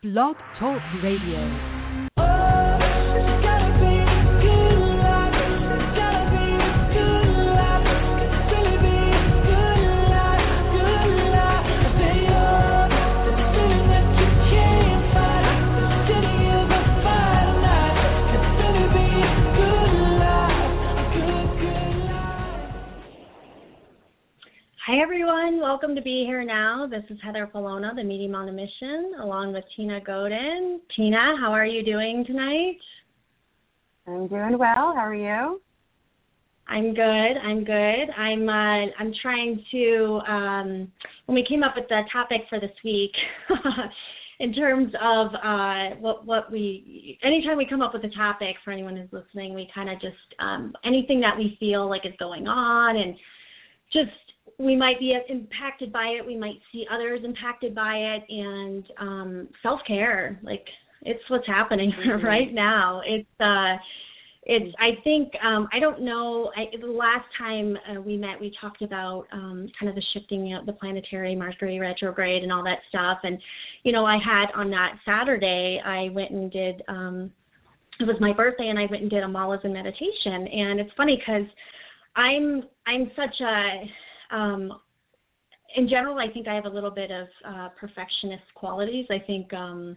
Blog Talk Radio. Hi everyone, welcome to Be Here Now. This is Heather Polona, the Medium on a Mission, along with Tina Godin. Tina, how are you doing tonight? I'm doing well. How are you? I'm good. I'm trying to, when we came up with the topic for this week, in terms of anytime we come up with a topic for anyone who's listening, we kind of just, anything that we feel like is going on and just, we might be impacted by it. We might see others impacted by it, and self-care, like it's what's happening right now. I think I don't know. The last time we met, we talked about kind of the shifting of the planetary Mercury retrograde and all that stuff. And I had on that Saturday, I went and did. It was my birthday, and I went and did a malas and meditation. And it's funny because I'm such a in general, I think I have a little bit of perfectionist qualities. I think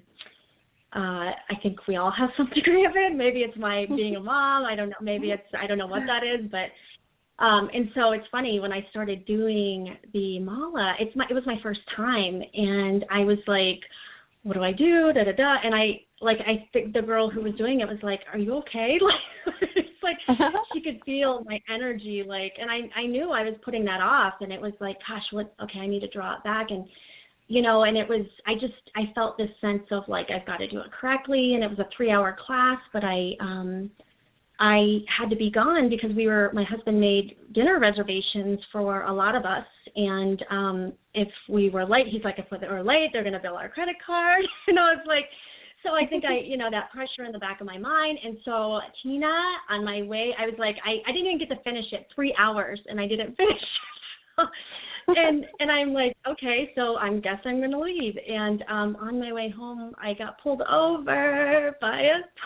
we all have some degree of it. Maybe it's my being a mom. I don't know. Maybe I don't know what that is. But and so it's funny when I started doing the mala. It was my first time, and I was like, "What do I do?" Da da da. And I think the girl who was doing it was like, "Are you okay?" It's like she could feel my energy, and I knew I was putting that off, and it was like, gosh, okay, I need to draw it back, and and it was, I felt this sense of like, I've got to do it correctly, and it was a 3-hour class, but I had to be gone because my husband made dinner reservations for a lot of us, and if we were late, he's like, if we're late, they're going to bill our credit card, it's like, so I think that pressure in the back of my mind. And so Tina, on my way, I was like, I didn't even get to finish it 3 hours, and I didn't finish. and I'm like, okay, so I guess I'm going to leave. And on my way home, I got pulled over by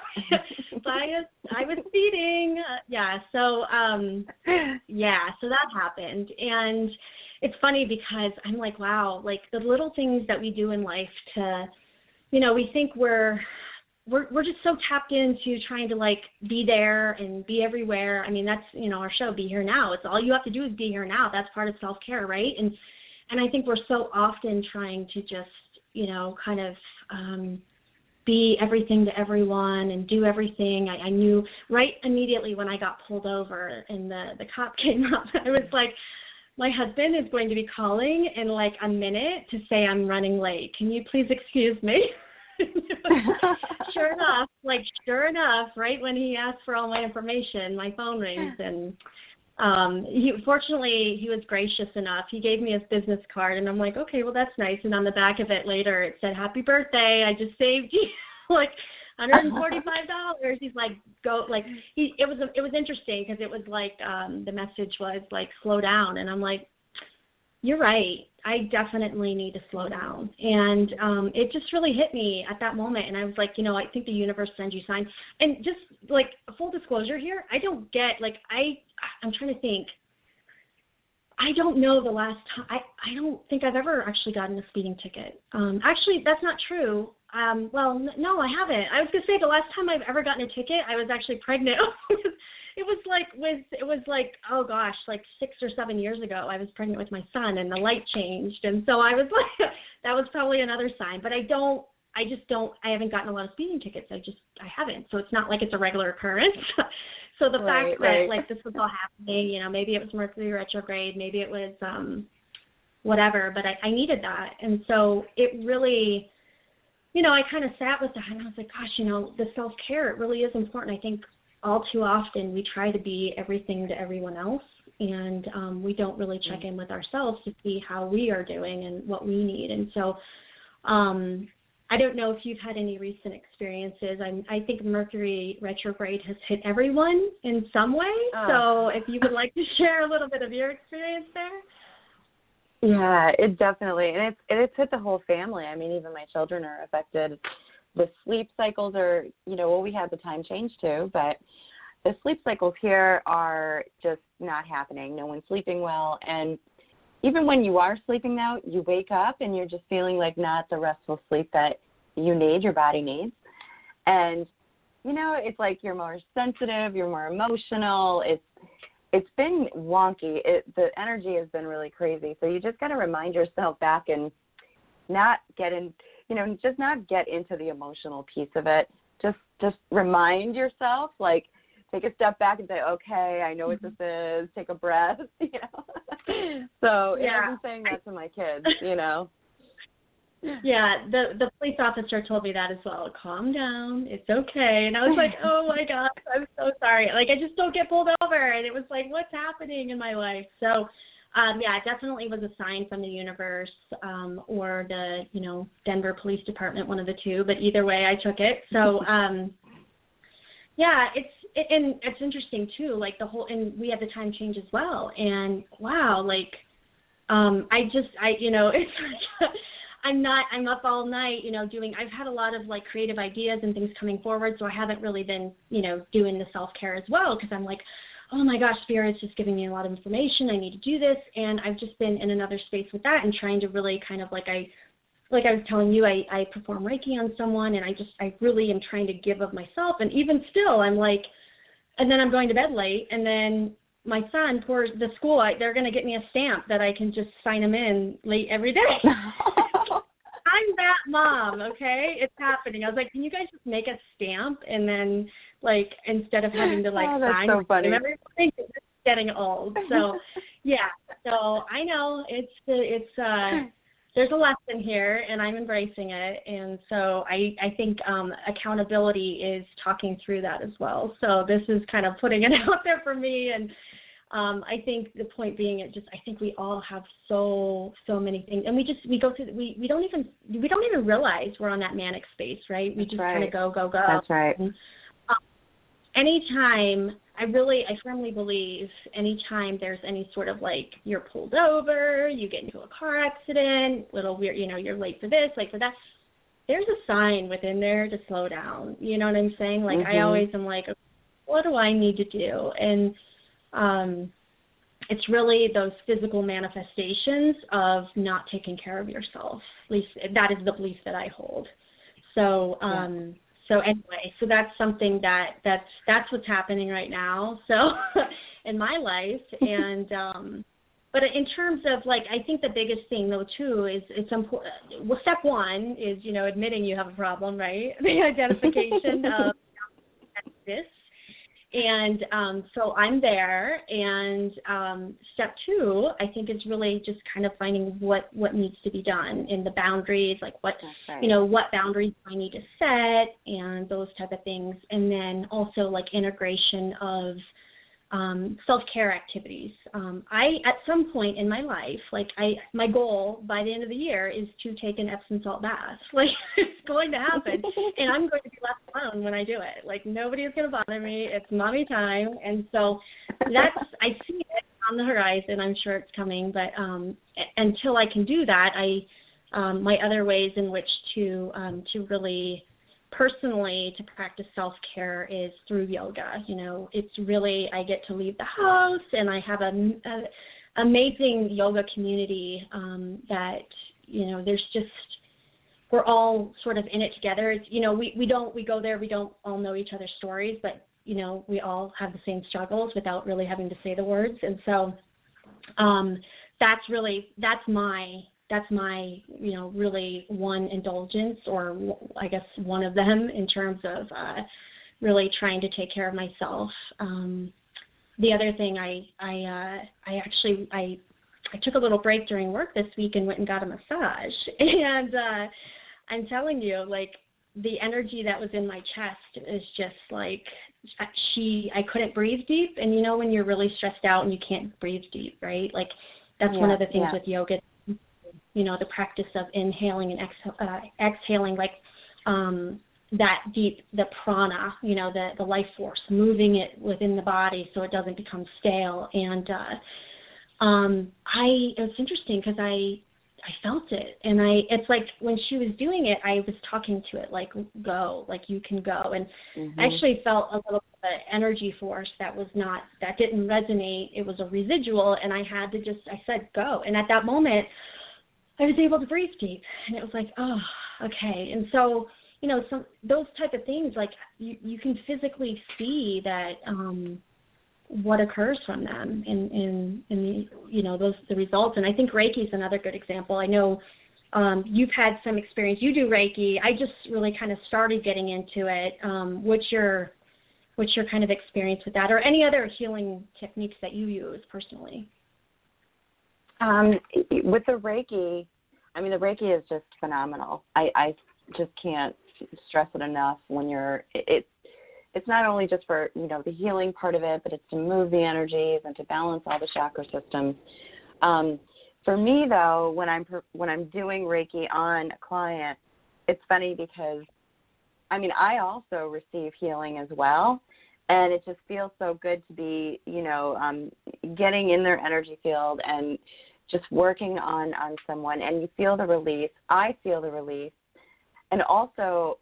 I was speeding. So that happened. And it's funny because I'm like, wow, like the little things that we do in life to, we think we're just so tapped into trying to like be there and be everywhere. I mean, that's, our show, Be Here Now. It's all you have to do is be here now. That's part of self-care, right? And I think we're so often trying to just, kind of be everything to everyone and do everything. I knew right immediately when I got pulled over and the cop came up, I was like, my husband is going to be calling in like a minute to say I'm running late. Can you please excuse me? Sure enough, right when he asked for all my information, my phone rings, and fortunately he was gracious enough. He gave me his business card, and I'm like, okay, well that's nice. And on the back of it later, it said, "Happy birthday! I just saved you like $145." He's like, go, like it was interesting because it was like the message was like, slow down, and I'm like, you're right. I definitely need to slow down. And it just really hit me at that moment. And I was like, I think the universe sends you signs. And just like full disclosure here, I don't get, like, I'm trying to think. I don't know the last time. I don't think I've ever actually gotten a speeding ticket. Actually, that's not true. No, I haven't. I was going to say the last time I've ever gotten a ticket, I was actually pregnant. It was like, oh gosh, like 6 or 7 years ago, I was pregnant with my son and the light changed. And so I was like, that was probably another sign, but I haven't gotten a lot of speeding tickets. I haven't. So it's not like it's a regular occurrence. So the fact that like this was all happening, maybe it was Mercury retrograde, maybe it was whatever, but I needed that. And so it really, I kind of sat with that and I was like, gosh, the self-care, it really is important. I think all too often we try to be everything to everyone else, and we don't really check in with ourselves to see how we are doing and what we need. And so I don't know if you've had any recent experiences. I think Mercury retrograde has hit everyone in some way. So if you would like to share a little bit of your experience there. Yeah, it definitely, and it's hit the whole family. I mean, even my children are affected. The sleep cycles are, we had the time change too, but the sleep cycles here are just not happening. No one's sleeping well, and even when you are sleeping now, you wake up and you're just feeling like not the restful sleep that you need, your body needs. And, it's like you're more sensitive, you're more emotional. It's been wonky. The energy has been really crazy. So you just got to remind yourself back and not get in, just not get into the emotional piece of it. Just remind yourself, like, take a step back and say, okay, I know what this is. Take a breath, So I've been saying that to my kids, Yeah, the police officer told me that as well. Calm down, it's okay. And I was like, oh my gosh, I'm so sorry. Like, I just don't get pulled over. And it was like, what's happening in my life? So, it definitely was a sign from the universe, or the, Denver Police Department, one of the two. But either way, I took it. So, it's interesting too. Like and we had the time change as well. And wow, like, it's like. I'm up all night, I've had a lot of like creative ideas and things coming forward. So I haven't really been, doing the self-care as well. Cause I'm like, oh my gosh, Spirit's just giving me a lot of information. I need to do this. And I've just been in another space with that and trying to really kind of like I was telling you, I perform Reiki on someone, and I really am trying to give of myself. And even still, I'm like, and then I'm going to bed late, and then my son, the school, they're going to get me a stamp that I can just sign him in late every day. I'm that mom, okay? It's happening. I was like, can you guys just make a stamp and then, like, instead of having to, like, sign so funny. everything, it's getting old. So, yeah. So I know it's there's a lesson here, and I'm embracing it. And so I think accountability is talking through that as well. So this is kind of putting it out there for me. And I think the point being, I think we all have so many things, and we go through. We don't even realize we're on that manic space, right? We just kind of go. That's right. And, anytime, I firmly believe, anytime there's any sort of like you're pulled over, you get into a car accident, little weird, you're late for this, late for that. There's a sign within there to slow down. You know what I'm saying? Like I always am like, what do I need to do? And it's really those physical manifestations of not taking care of yourself. At least that is the belief that I hold. So, so anyway, so that's something that's what's happening right now. So in my life, and but in terms of like, I think the biggest thing though too is it's important. Well, step one is admitting you have a problem, right? The identification of this. And so I'm there, and step two, I think, is really just kind of finding what needs to be done in the boundaries, like what boundaries I need to set and those type of things. And then also like integration of self-care activities. At some point in my life, my goal by the end of the year is to take an Epsom salt bath. Like, it's going to happen, and I'm going to be left alone when I do it. Like, nobody is going to bother me. It's mommy time, and so I see it on the horizon. I'm sure it's coming, but until I can do that, my other ways in which to really personally to practice self-care is through yoga. It's really, I get to leave the house, and I have an amazing yoga community that, there's just, we're all sort of in it together. It's, we go there, we don't all know each other's stories, but, we all have the same struggles without really having to say the words. And so that's my, really one indulgence, or I guess one of them, in terms of really trying to take care of myself. The other thing, I took a little break during work this week and went and got a massage. And I'm telling you, like, the energy that was in my chest is just like, I couldn't breathe deep. And when you're really stressed out and you can't breathe deep, right? Like, that's one of the things with yoga. The practice of inhaling and exhaling, like that deep, the prana, the life force, moving it within the body so it doesn't become stale. And it's interesting because I felt it, and it's like when she was doing it, I was talking to it like, go, like you can go, and I actually felt a little bit of energy force that didn't resonate. It was a residual, and I said go, and at that moment, I was able to breathe deep, and it was like, oh, okay, and so, those type of things, like you can physically see that, what occurs from them in the, the results. And I think Reiki is another good example. I know you've had some experience. You do Reiki. I just really kind of started getting into it. What's your kind of experience with that, or any other healing techniques that you use personally? With the Reiki, the Reiki is just phenomenal. I just can't stress it enough. It's not only just for, the healing part of it, but it's to move the energies and to balance all the chakra systems. For me, though, when I'm doing Reiki on a client, it's funny because, I also receive healing as well, and it just feels so good to be, getting in their energy field and just working on someone, and you feel the release. I feel the release, and also,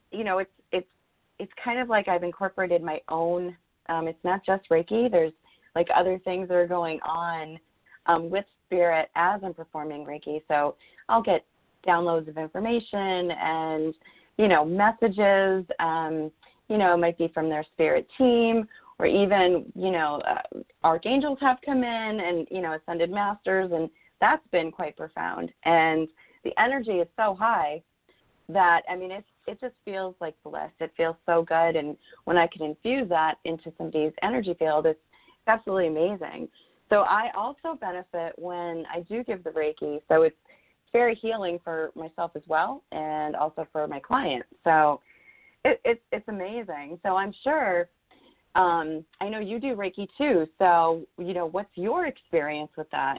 it's kind of like I've incorporated my own, it's not just Reiki, there's like other things that are going on with spirit as I'm performing Reiki. So I'll get downloads of information and, messages, it might be from their spirit team, or even, archangels have come in and, ascended masters, and that's been quite profound. And the energy is so high that, it just feels like bliss. It feels so good. And when I can infuse that into somebody's energy field, it's absolutely amazing. So I also benefit when I do give the Reiki. So it's very healing for myself as well, and also for my clients. So it's amazing. So I'm sure, I know you do Reiki too. So, what's your experience with that?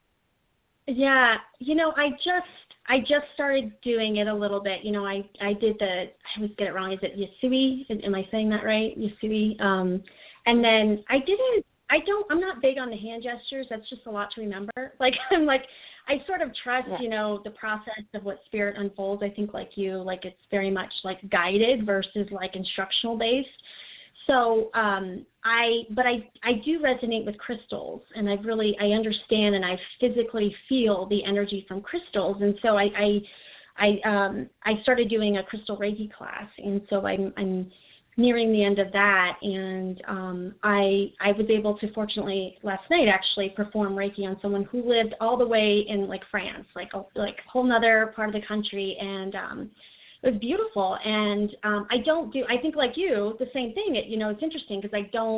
Yeah, I just started doing it a little bit. I did I always get it wrong. Is it Yasui? Am I saying that right? Yasui. And then I'm not big on the hand gestures. That's just a lot to remember. I sort of trust, the process of what spirit unfolds. I think like you, it's very much like guided versus like instructional based. So, I do resonate with crystals, and I understand and I physically feel the energy from crystals. And so I started doing a crystal Reiki class. And so I'm nearing the end of that. And, I was able to, fortunately last night actually, perform Reiki on someone who lived all the way in France, like a whole nother part of the country. And, it was beautiful, and I think like you, the same thing. It's interesting because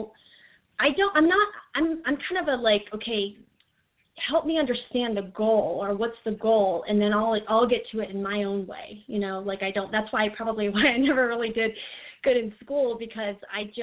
I'm kind of okay, help me understand the goal, or what's the goal, and then I'll get to it in my own way. That's why I never really did good in school, because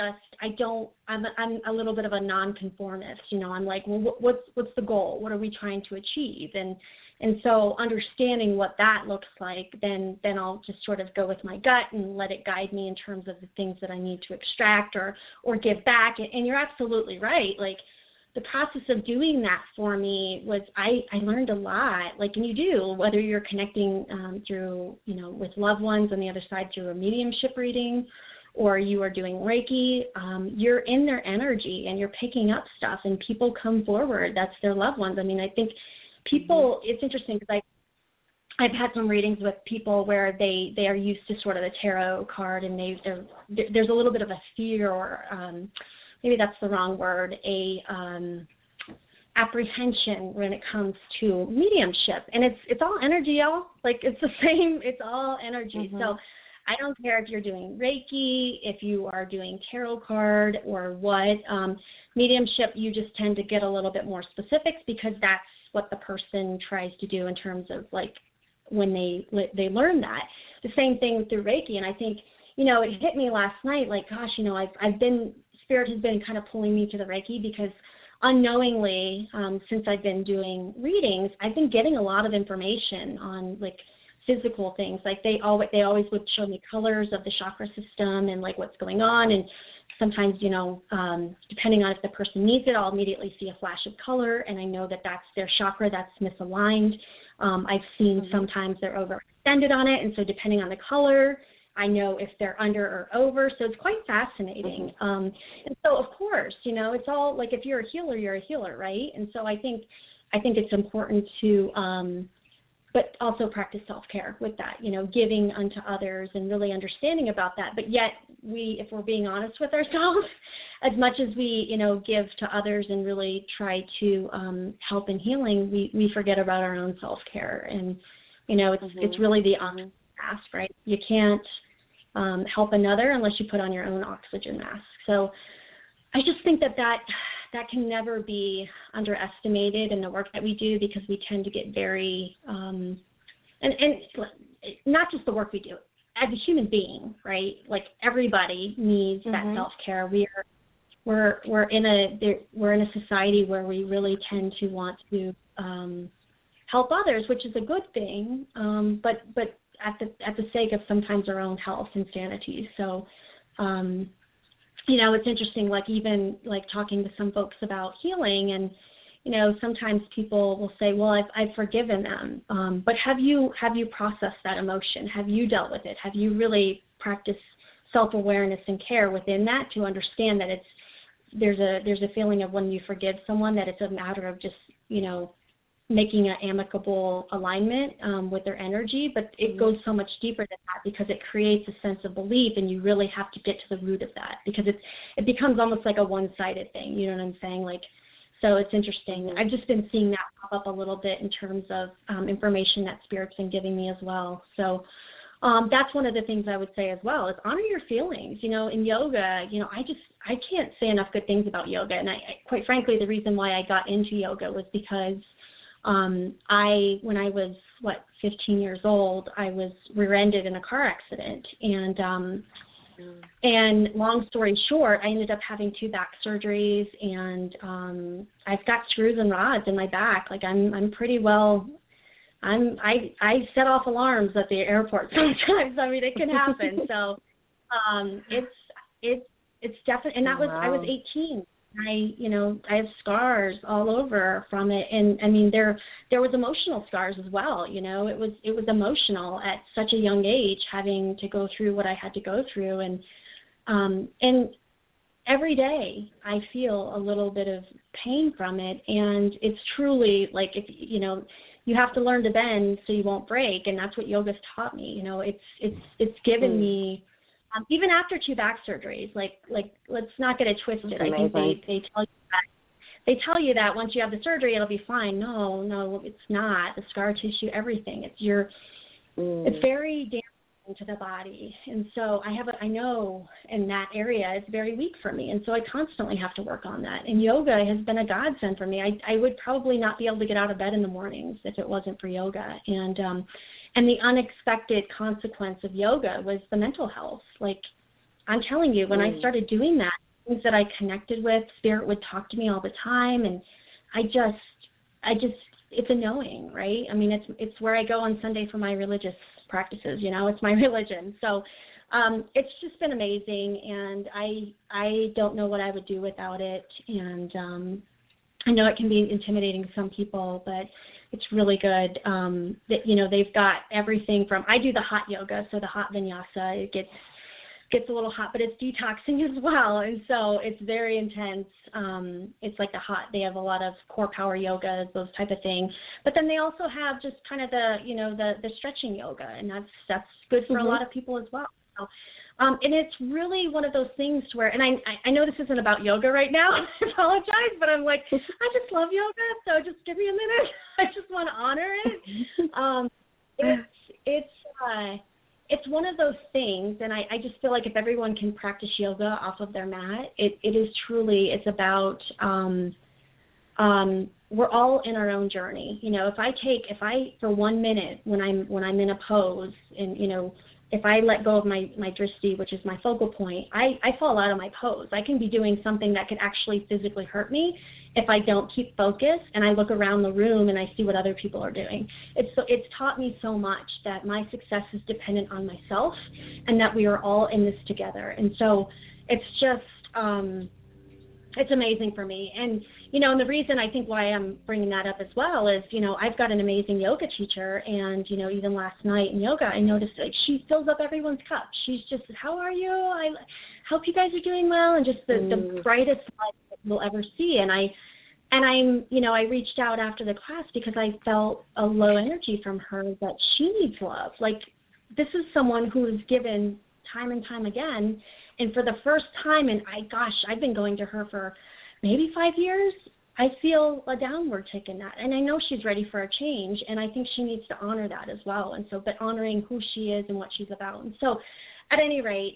I'm a little bit of a nonconformist. I'm like, well, what's the goal? What are we trying to achieve? And so understanding what that looks like, then I'll just sort of go with my gut and let it guide me in terms of the things that I need to extract or give back. And you're absolutely right. The process of doing that for me was, I learned a lot. And you do, whether you're connecting through, with loved ones on the other side through a mediumship reading, or you are doing Reiki, you're in their energy and you're picking up stuff, and people come forward. That's their loved ones. I think people, it's interesting because I've had some readings with people where they are used to sort of the tarot card, and there's a little bit of a fear, or maybe that's the wrong word, apprehension when it comes to mediumship. And it's all energy, y'all. It's the same, it's all energy. Mm-hmm. So I don't care if you're doing Reiki, if you are doing tarot card, or what. Mediumship, you just tend to get a little bit more specifics, because that's what the person tries to do in terms of when they learn that. The same thing through Reiki. And I think, it hit me last night, gosh, Spirit has been kind of pulling me to the Reiki, because unknowingly, since I've been doing readings, I've been getting a lot of information on physical things. They always would show me colors of the chakra system and what's going on. And sometimes, depending on if the person needs it, I'll immediately see a flash of color, and I know that that's their chakra that's misaligned. I've seen sometimes they're overextended on it, and so depending on the color, I know if they're under or over. So it's quite fascinating. And so, of course, it's all like if you're a healer, you're a healer, right? And so I think it's important to but also practice self-care with that, giving unto others and really understanding about that. But yet if we're being honest with ourselves, as much as we, give to others and really try to help in healing, we forget about our own self-care. And, it's really the oxygen mask, right? You can't help another unless you put on your own oxygen mask. So I just think that can never be underestimated in the work that we do, because we tend to get very, and not just the work we do, as a human being, right? Like everybody needs that self-care. We're in a society where we really tend to want to help others, which is a good thing, but at the sake of sometimes our own health and sanity. So, it's interesting, like even like talking to some folks about healing, and, sometimes people will say, well, I've forgiven them. But have you processed that emotion? Have you dealt with it? Have you really practiced self-awareness and care within that to understand that there's a feeling of when you forgive someone that it's a matter of just, making an amicable alignment with their energy, but it goes so much deeper than that, because it creates a sense of belief, and you really have to get to the root of that, because it becomes almost like a one-sided thing. You know what I'm saying? Like, so it's interesting. I've just been seeing that pop up a little bit in terms of information that Spirit's been giving me as well. So that's one of the things I would say as well, is honor your feelings. In yoga, I can't say enough good things about yoga, and I quite frankly, the reason why I got into yoga was because when I was 15 years old, I was rear-ended in a car accident, and long story short, I ended up having 2 back surgeries, and I've got screws and rods in my back. Like I'm pretty well. I set off alarms at the airport sometimes. I mean, it can happen. So it's definitely, and that was I was 18. I have scars all over from it, and I mean there was emotional scars as well. It was emotional at such a young age, having to go through what I had to go through, and every day I feel a little bit of pain from it, and it's truly like, if you have to learn to bend so you won't break, and that's what yoga's taught me. It's given me. Even after 2 back surgeries, like let's not get it twisted. I think they tell you that once you have the surgery it'll be fine. No, it's not. The scar tissue, everything. It's very damaging to the body, and so I know in that area it's very weak for me, and so I constantly have to work on that. And yoga has been a godsend for me. I would probably not be able to get out of bed in the mornings if it wasn't for yoga, and the unexpected consequence of yoga was the mental health. Like, I'm telling you, when I started doing that, things that I connected with, Spirit would talk to me all the time, and I just, it's a knowing, right? I mean, it's where I go on Sunday for my religious practices, it's my religion. So it's just been amazing, and I don't know what I would do without it, and I know it can be intimidating to some people, but it's really good. That they've got everything from, I do the hot yoga, so the hot vinyasa, it gets a little hot, but it's detoxing as well, and so it's very intense. It's like they have a lot of core power yoga, those type of things. But then they also have just kind of the stretching yoga, and that's good for a lot of people as well. So, and it's really one of those things where, and I know this isn't about yoga right now, I apologize, but I'm like, I just love yoga, so just give me a minute. I just want to honor it. It's one of those things, and I just feel like if everyone can practice yoga off of their mat, it is truly, it's about, we're all in our own journey. If I for 1 minute when I'm in a pose, and if I let go of my drishti, which is my focal point, I fall out of my pose. I can be doing something that could actually physically hurt me if I don't keep focus, and I look around the room and I see what other people are doing. It's taught me so much that my success is dependent on myself, and that we are all in this together. And so it's just, it's amazing for me. And, and the reason I think why I'm bringing that up as well is, I've got an amazing yoga teacher, and, even last night in yoga, I noticed like she fills up everyone's cup. She's just, how are you? I hope you guys are doing well, and just the brightest light that you'll ever see. And I reached out after the class because I felt a low energy from her that she needs love. Like, this is someone who is given time and time again. And for the first time, and I've been going to her for maybe 5 years, I feel a downward tick in that. And I know she's ready for a change, and I think she needs to honor that as well. And so, but honoring who she is and what she's about. And so, at any rate,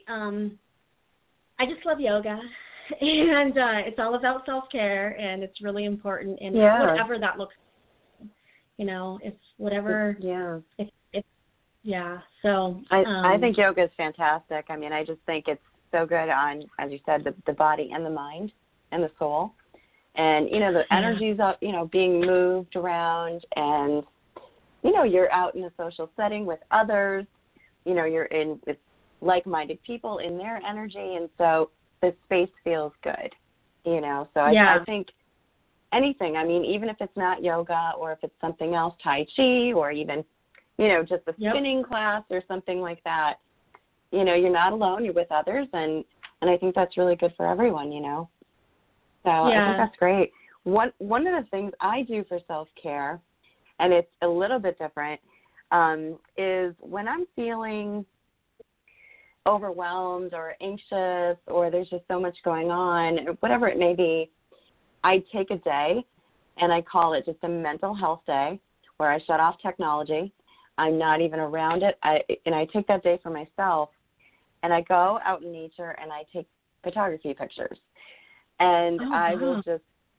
I just love yoga. And it's all about self-care, and it's really important. And whatever that looks like, it's whatever. Yeah. Yeah. So I think yoga is fantastic. I mean, I just think it's so good on, as you said, the body and the mind and the soul. And, the energies of, being moved around, and, you're out in a social setting with others, you're in with like-minded people in their energy. And so the space feels good, So I think anything, I mean, even if it's not yoga or if it's something else, Tai Chi, or even, just a spinning class or something like that, you're not alone, you're with others, and I think that's really good for everyone, So I think that's great. One of the things I do for self-care, and it's a little bit different, is when I'm feeling overwhelmed or anxious, or there's just so much going on, whatever it may be, I take a day and I call it just a mental health day, where I shut off technology. I'm not even around it. I take that day for myself, and I go out in nature and I take photography pictures. And I will just,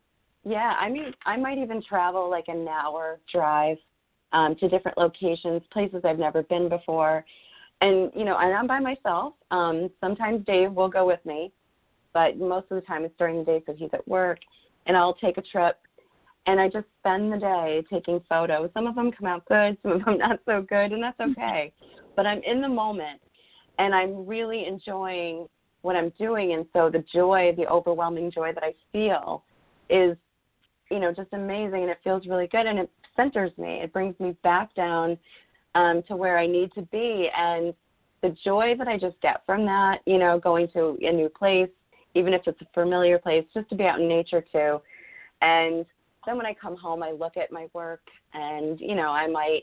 I might even travel like an hour drive to different locations, places I've never been before. And, and I'm by myself. Sometimes Dave will go with me, but most of the time it's during the day because he's at work. And I'll take a trip, and I just spend the day taking photos. Some of them come out good, some of them not so good, and that's okay. But I'm in the moment, and I'm really enjoying what I'm doing. And so the joy, the overwhelming joy that I feel is, just amazing, and it feels really good, and it centers me. It brings me back down to where I need to be. And the joy that I just get from that, going to a new place, even if it's a familiar place, just to be out in nature too. And then when I come home, I look at my work, and, I might,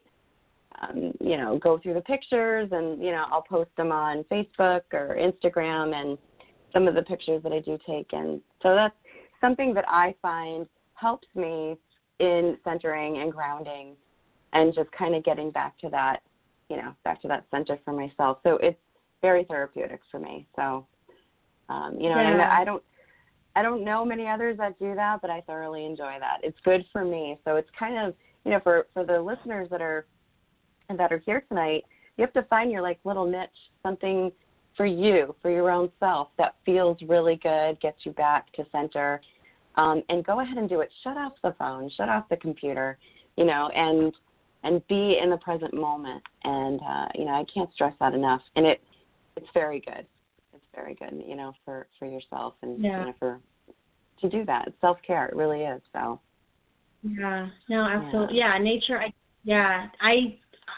go through the pictures, and, I'll post them on Facebook or Instagram, and some of the pictures that I do take. And so that's something that I find helps me in centering and grounding, and just kind of getting back to that, back to that center for myself. So it's very therapeutic for me. So, and I don't know many others that do that, but I thoroughly enjoy that. It's good for me. So it's kind of, for the listeners that are here tonight, you have to find your like little niche, something for you, for your own self that feels really good, gets you back to center, and go ahead and do it. Shut off the phone, shut off the computer, and be in the present moment. And, I can't stress that enough. And it's very good. It's very good, for yourself, and to do that. It's self-care. It really is. So. Yeah, no, absolutely. Yeah, nature. I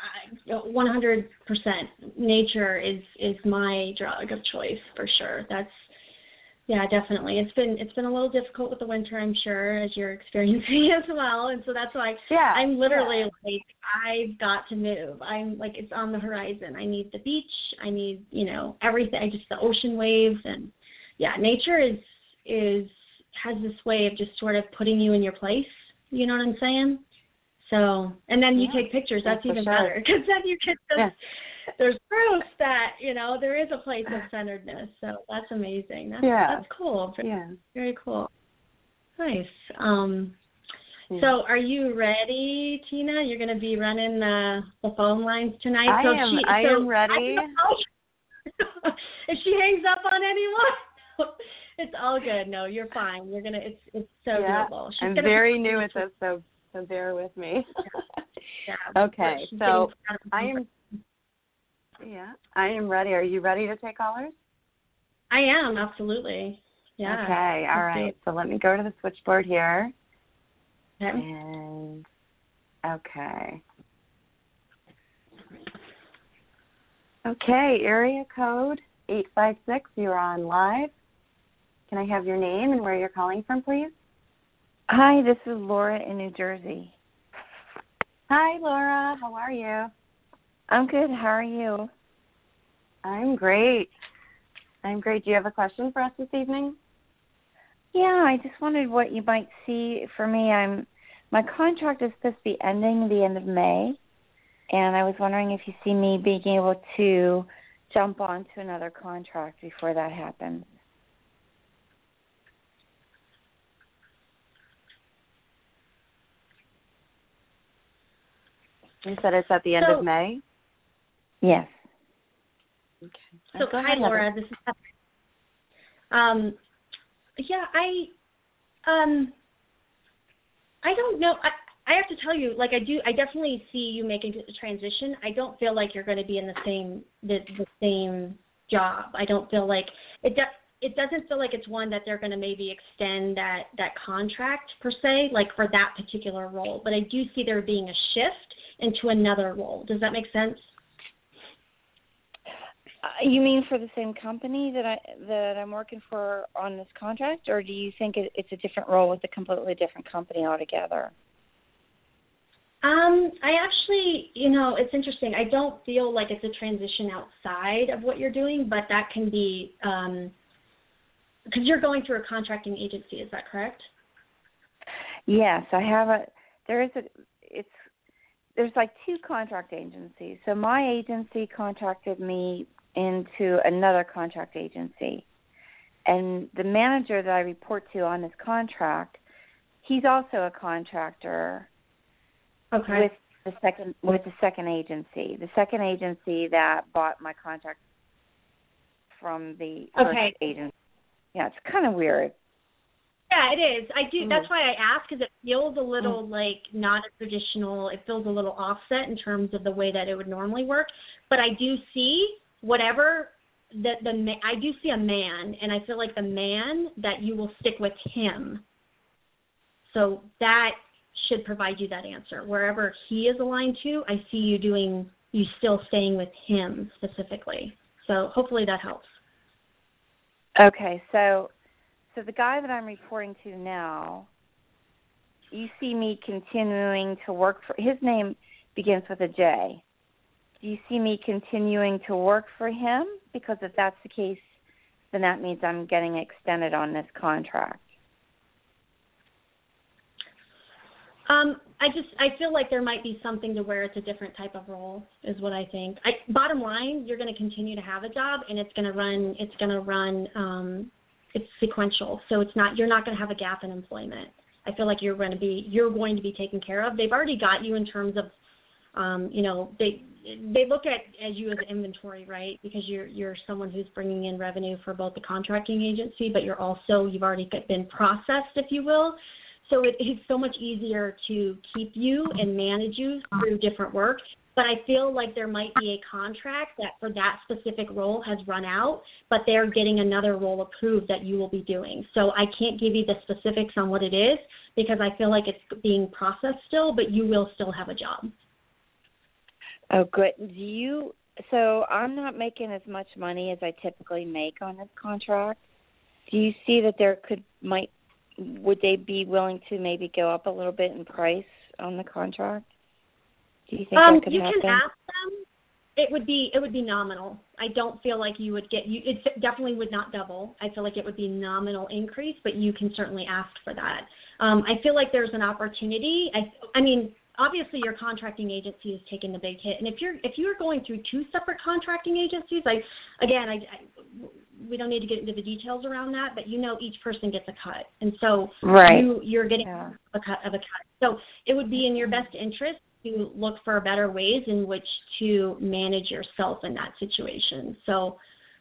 100% nature is my drug of choice for sure. That's, definitely. It's been a little difficult with the winter, I'm sure, as you're experiencing as well. And so that's why I'm literally like, I've got to move. I'm like, it's on the horizon. I need the beach. I need, everything. The ocean waves, and nature has this way of just sort of putting you in your place. You know what I'm saying? So, and then you take pictures. That's even better, because then you get there's proof that, there is a place of centeredness. So that's amazing. That's cool. Very cool. Nice. So are you ready, Tina? You're going to be running the phone lines tonight? I am ready. If she hangs up on anyone, it's all good. No, you're fine. You're going to, it's so doable. I'm very new at this, so bear with me. Okay, so I am ready. Are you ready to take callers? I am, absolutely. Yeah. Okay, all right. So let me go to the switchboard here. Okay. And, okay. Okay, area code 856, you're on live. Can I have your name and where you're calling from, please? Hi, this is Laura in New Jersey. Hi, Laura. How are you? I'm good. How are you? I'm great. I'm great. Do you have a question for us this evening? Yeah, I just wondered what you might see for me. My contract is supposed to be ending the end of May, and I was wondering if you see me being able to jump onto another contract before that happens. You said it's at the end of May? Yes. Okay. So, hi, Laura. This is yeah, I don't know. I have to tell you, like, I definitely see you making a transition. I don't feel like you're going to be in the same job. I don't feel like it doesn't feel like it's one that they're going to maybe extend that contract per se, like for that particular role. But I do see there being a shift into another role. Does that make sense? You mean for the same company that I'm working for on this contract, or do you think it's a different role with a completely different company altogether? I actually, it's interesting. I don't feel like it's a transition outside of what you're doing, but that can be because you're going through a contracting agency. Is that correct? Yes, I have there's like two contract agencies. So my agency contracted me into another contract agency. And the manager that I report to on this contract, he's also a contractor with the second agency. The second agency that bought my contract from the first agency. Yeah, it's kind of weird. Yeah, it is. I do. That's why I ask, because it feels a little like not a traditional. It feels a little offset in terms of the way that it would normally work. But I do see whatever I do see a man, and I feel like the man that you will stick with him. So that should provide you that answer. Wherever he is aligned to, I see you still staying with him specifically. So hopefully that helps. Okay, so the guy that I'm reporting to now, you see me continuing to work for, his name begins with a J. Do you see me continuing to work for him? Because if that's the case, then that means I'm getting extended on this contract. I feel like there might be something to where it's a different type of role, is what I think. Bottom line, you're going to continue to have a job, and it's sequential. So you're not going to have a gap in employment. I feel like you're going to be taken care of. They've already got you in terms of, they look at as you as inventory, right? Because you're someone who's bringing in revenue for both the contracting agency, but you've already been processed, if you will. So it's so much easier to keep you and manage you through different work. But I feel like there might be a contract that for that specific role has run out, but they're getting another role approved that you will be doing. So I can't give you the specifics on what it is because I feel like it's being processed still, but you will still have a job. Oh, good. So I'm not making as much money as I typically make on this contract. Do you see that would they be willing to maybe go up a little bit in price on the contract? Do you think that could happen? You can ask them. It would be nominal. I don't feel like you would it definitely would not double. I feel like it would be nominal increase, but you can certainly ask for that. I feel like there's an opportunity. I mean, obviously your contracting agency is taking the big hit, and if you're going through two separate contracting agencies, we don't need to get into the details around that, but each person gets a cut, and so you're getting a cut of a cut. So it would be in your best interest to look for better ways in which to manage yourself in that situation. So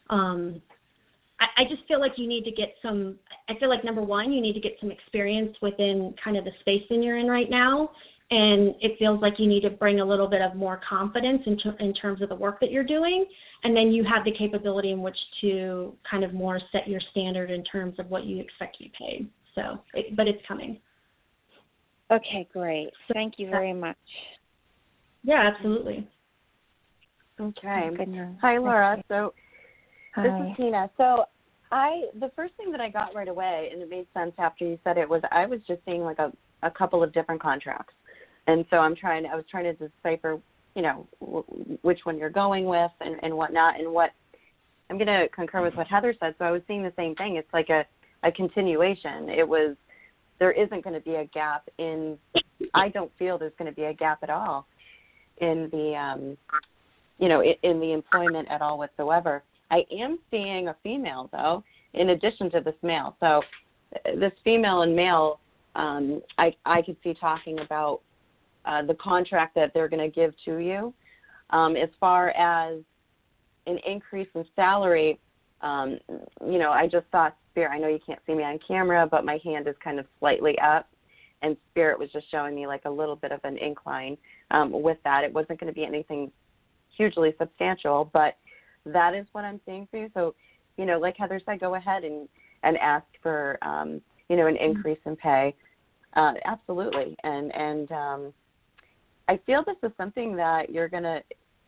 I just feel like you need to get I feel like number one, you need to get some experience within kind of the space that you're in right now. and it feels like you need to bring a little bit of more confidence in terms of the work that you're doing, and then you have the capability in which to kind of more set your standard in terms of what you expect to be paid. So, but it's coming. Okay, great. Thank you very much. Yeah, absolutely. Okay. Goodness. Hi, Laura. So this Hi. is Tina. So the first thing that I got right away, and it made sense after you said it, was I was just seeing like a couple of different contracts. And so I was trying to decipher, which one you're going with and whatnot. And what I'm going to concur with what Heather said. So I was seeing the same thing. It's like a continuation. There isn't going to be a gap I don't feel there's going to be a gap at all in the, in the employment at all whatsoever. I am seeing a female, though, in addition to this male. So this female and male, I could see talking about the contract that they're going to give to you. As far as an increase in salary, I just saw Spirit. I know you can't see me on camera, but my hand is kind of slightly up, and Spirit was just showing me like a little bit of an incline with that. It wasn't going to be anything hugely substantial, but that is what I'm seeing for you. So, like Heather said, go ahead and ask for, an increase in pay. Absolutely. And I feel this is something that you're going to,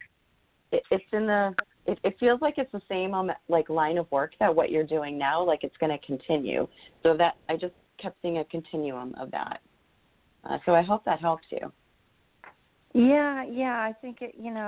it feels like it's the same line of work that what you're doing now, like it's going to continue. So that I just kept seeing a continuum of that. So I hope that helps you. Yeah, I think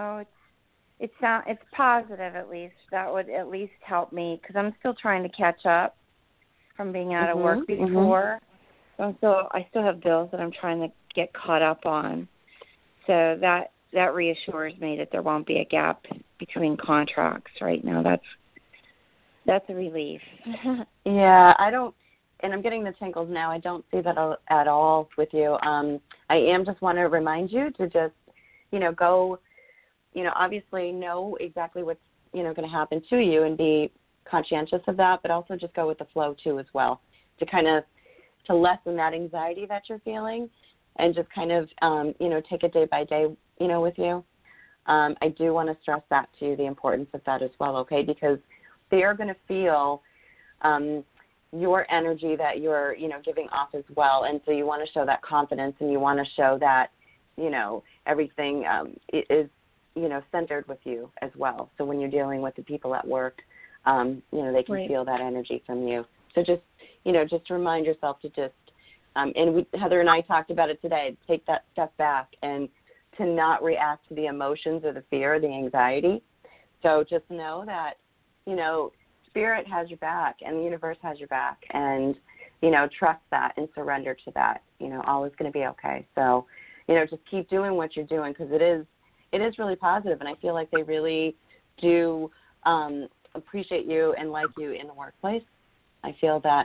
it's positive at least. That would at least help me because I'm still trying to catch up from being out of work before. So I still have bills that I'm trying to get caught up on. So that reassures me that there won't be a gap between contracts right now. That's a relief. Yeah, and I'm getting the tingles now. I don't see that at all with you. I am just want to remind you to just, go, obviously know exactly what's, going to happen to you and be conscientious of that, but also just go with the flow too as well to kind of, to lessen that anxiety that you're feeling and just kind of, take it day by day, with you. I do want to stress that too, the importance of that as well, okay, because they are going to feel your energy that you're, giving off as well. And so you want to show that confidence and you want to show that, everything is, centered with you as well. So when you're dealing with the people at work, they can feel that energy from you. So just, just remind yourself to just, Heather and I talked about it today, take that step back and to not react to the emotions or the fear or the anxiety. So just know that, Spirit has your back and the universe has your back and, trust that and surrender to that. All is going to be okay. So, just keep doing what you're doing because it is really positive, and I feel like they really do appreciate you and like you in the workplace. I feel that,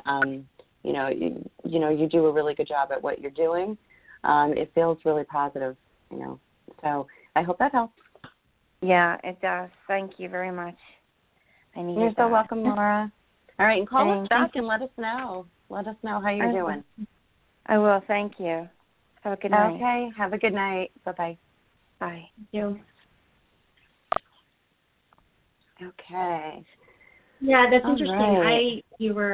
you do a really good job at what you're doing. It feels really positive, So I hope that helps. Yeah, it does. Thank you very much. You're so welcome, Laura. All right, and call us back and let us know. Let us know how you're doing. I will. Thank you. Have a good night. Okay. Have a good night. Bye-bye. Bye. Thank you. Okay. Yeah, that's All interesting. right.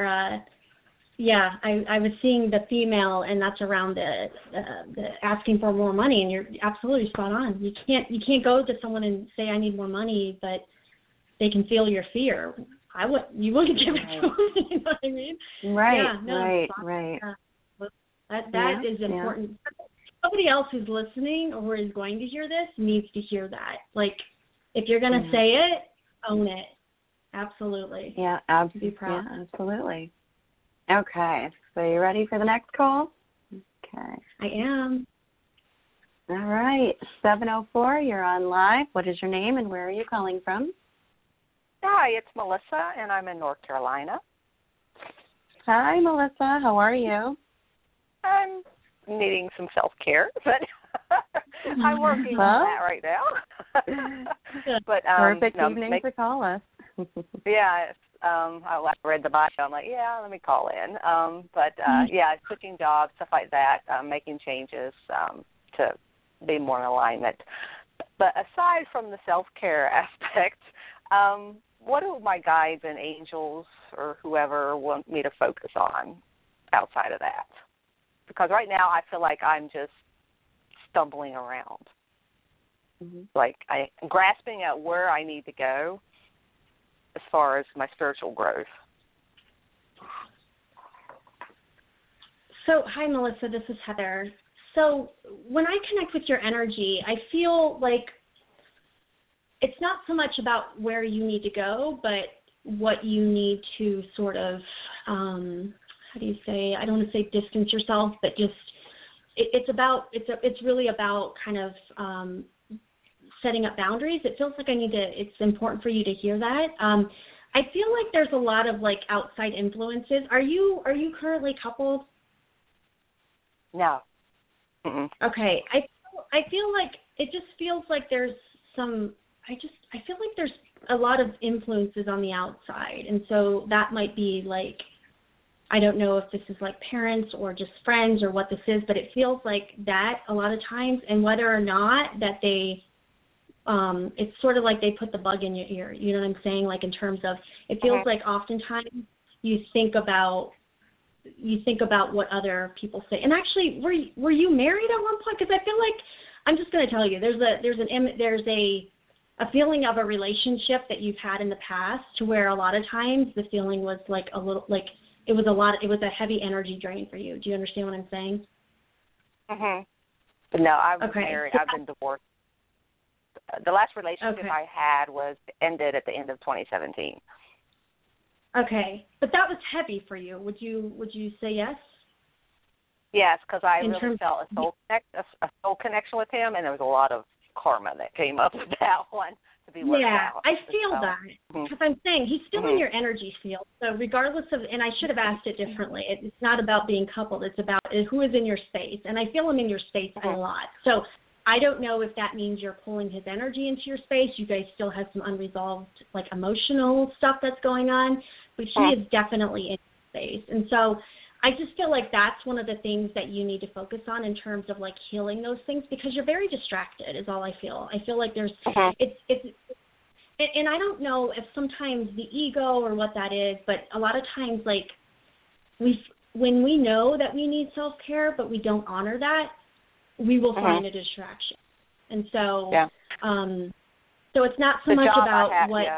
I was seeing the female, and that's around the asking for more money, and you're absolutely spot on. You can't go to someone and say I need more money, but they can feel your fear. You wouldn't give it to them. You know what I mean? Right. Yeah, no, Right. That is important. Yeah. Somebody else who's listening or is going to hear this needs to hear that. Like, if you're going to say it, own it. Absolutely. Yeah, absolutely. Be proud. Yeah, absolutely. Okay, so you ready for the next call? Okay. I am. All right, 704, you're on live. What is your name and where are you calling from? Hi, it's Melissa, and I'm in North Carolina. Hi, Melissa. How are you? I'm needing some self-care, but I'm working on that right now. But perfect evening to call us. Yeah, I read the bio. I'm like, yeah, let me call in. But switching jobs, stuff like that, making changes to be more in alignment. But aside from the self-care aspect, what do my guides and angels or whoever want me to focus on outside of that? Because right now I feel like I'm just stumbling around. Mm-hmm. Like I'm grasping at where I need to go as far as my spiritual growth. So, hi, Melissa. This is Heather. So when I connect with your energy, I feel like it's not so much about where you need to go, but what you need to sort of, how do you say, I don't want to say distance yourself, but just it's really about kind of setting up boundaries. It feels like it's important for you to hear that. I feel like there's a lot of like outside influences. Are you currently coupled? No. Mm-mm. Okay. I feel like it just feels like there's I feel like there's a lot of influences on the outside. And so that might be like, I don't know if this is like parents or just friends or what this is, but it feels like that a lot of times, and whether or not that they, it's sort of like they put the bug in your ear. You know what I'm saying? Like in terms of, it feels like oftentimes you think about what other people say. And actually, were you married at one point? Because I feel like, I'm just going to tell you, there's a feeling of a relationship that you've had in the past to where a lot of times the feeling was like a little, like it was a heavy energy drain for you. Do you understand what I'm saying? Mhm. But no, I was married. I've been divorced. The last relationship I had ended at the end of 2017. Okay, but that was heavy for you. Would you say yes? Yes, because I really felt a soul connection with him, and there was a lot of karma that came up with that one to be worked out. Yeah, I feel that because I'm saying he's still in your energy field. So regardless of, and I should have asked it differently. It's not about being coupled. It's about who is in your space, and I feel him in your space a lot. So I don't know if that means you're pulling his energy into your space. You guys still have some unresolved, like emotional stuff that's going on, but he is definitely in your space, and so I just feel like that's one of the things that you need to focus on in terms of like healing those things, because you're very distracted is all I feel. I feel like there's, and I don't know if sometimes the ego or what that is, but a lot of times like when we know that we need self-care, but we don't honor that, we will find a distraction. And so, so it's not so much about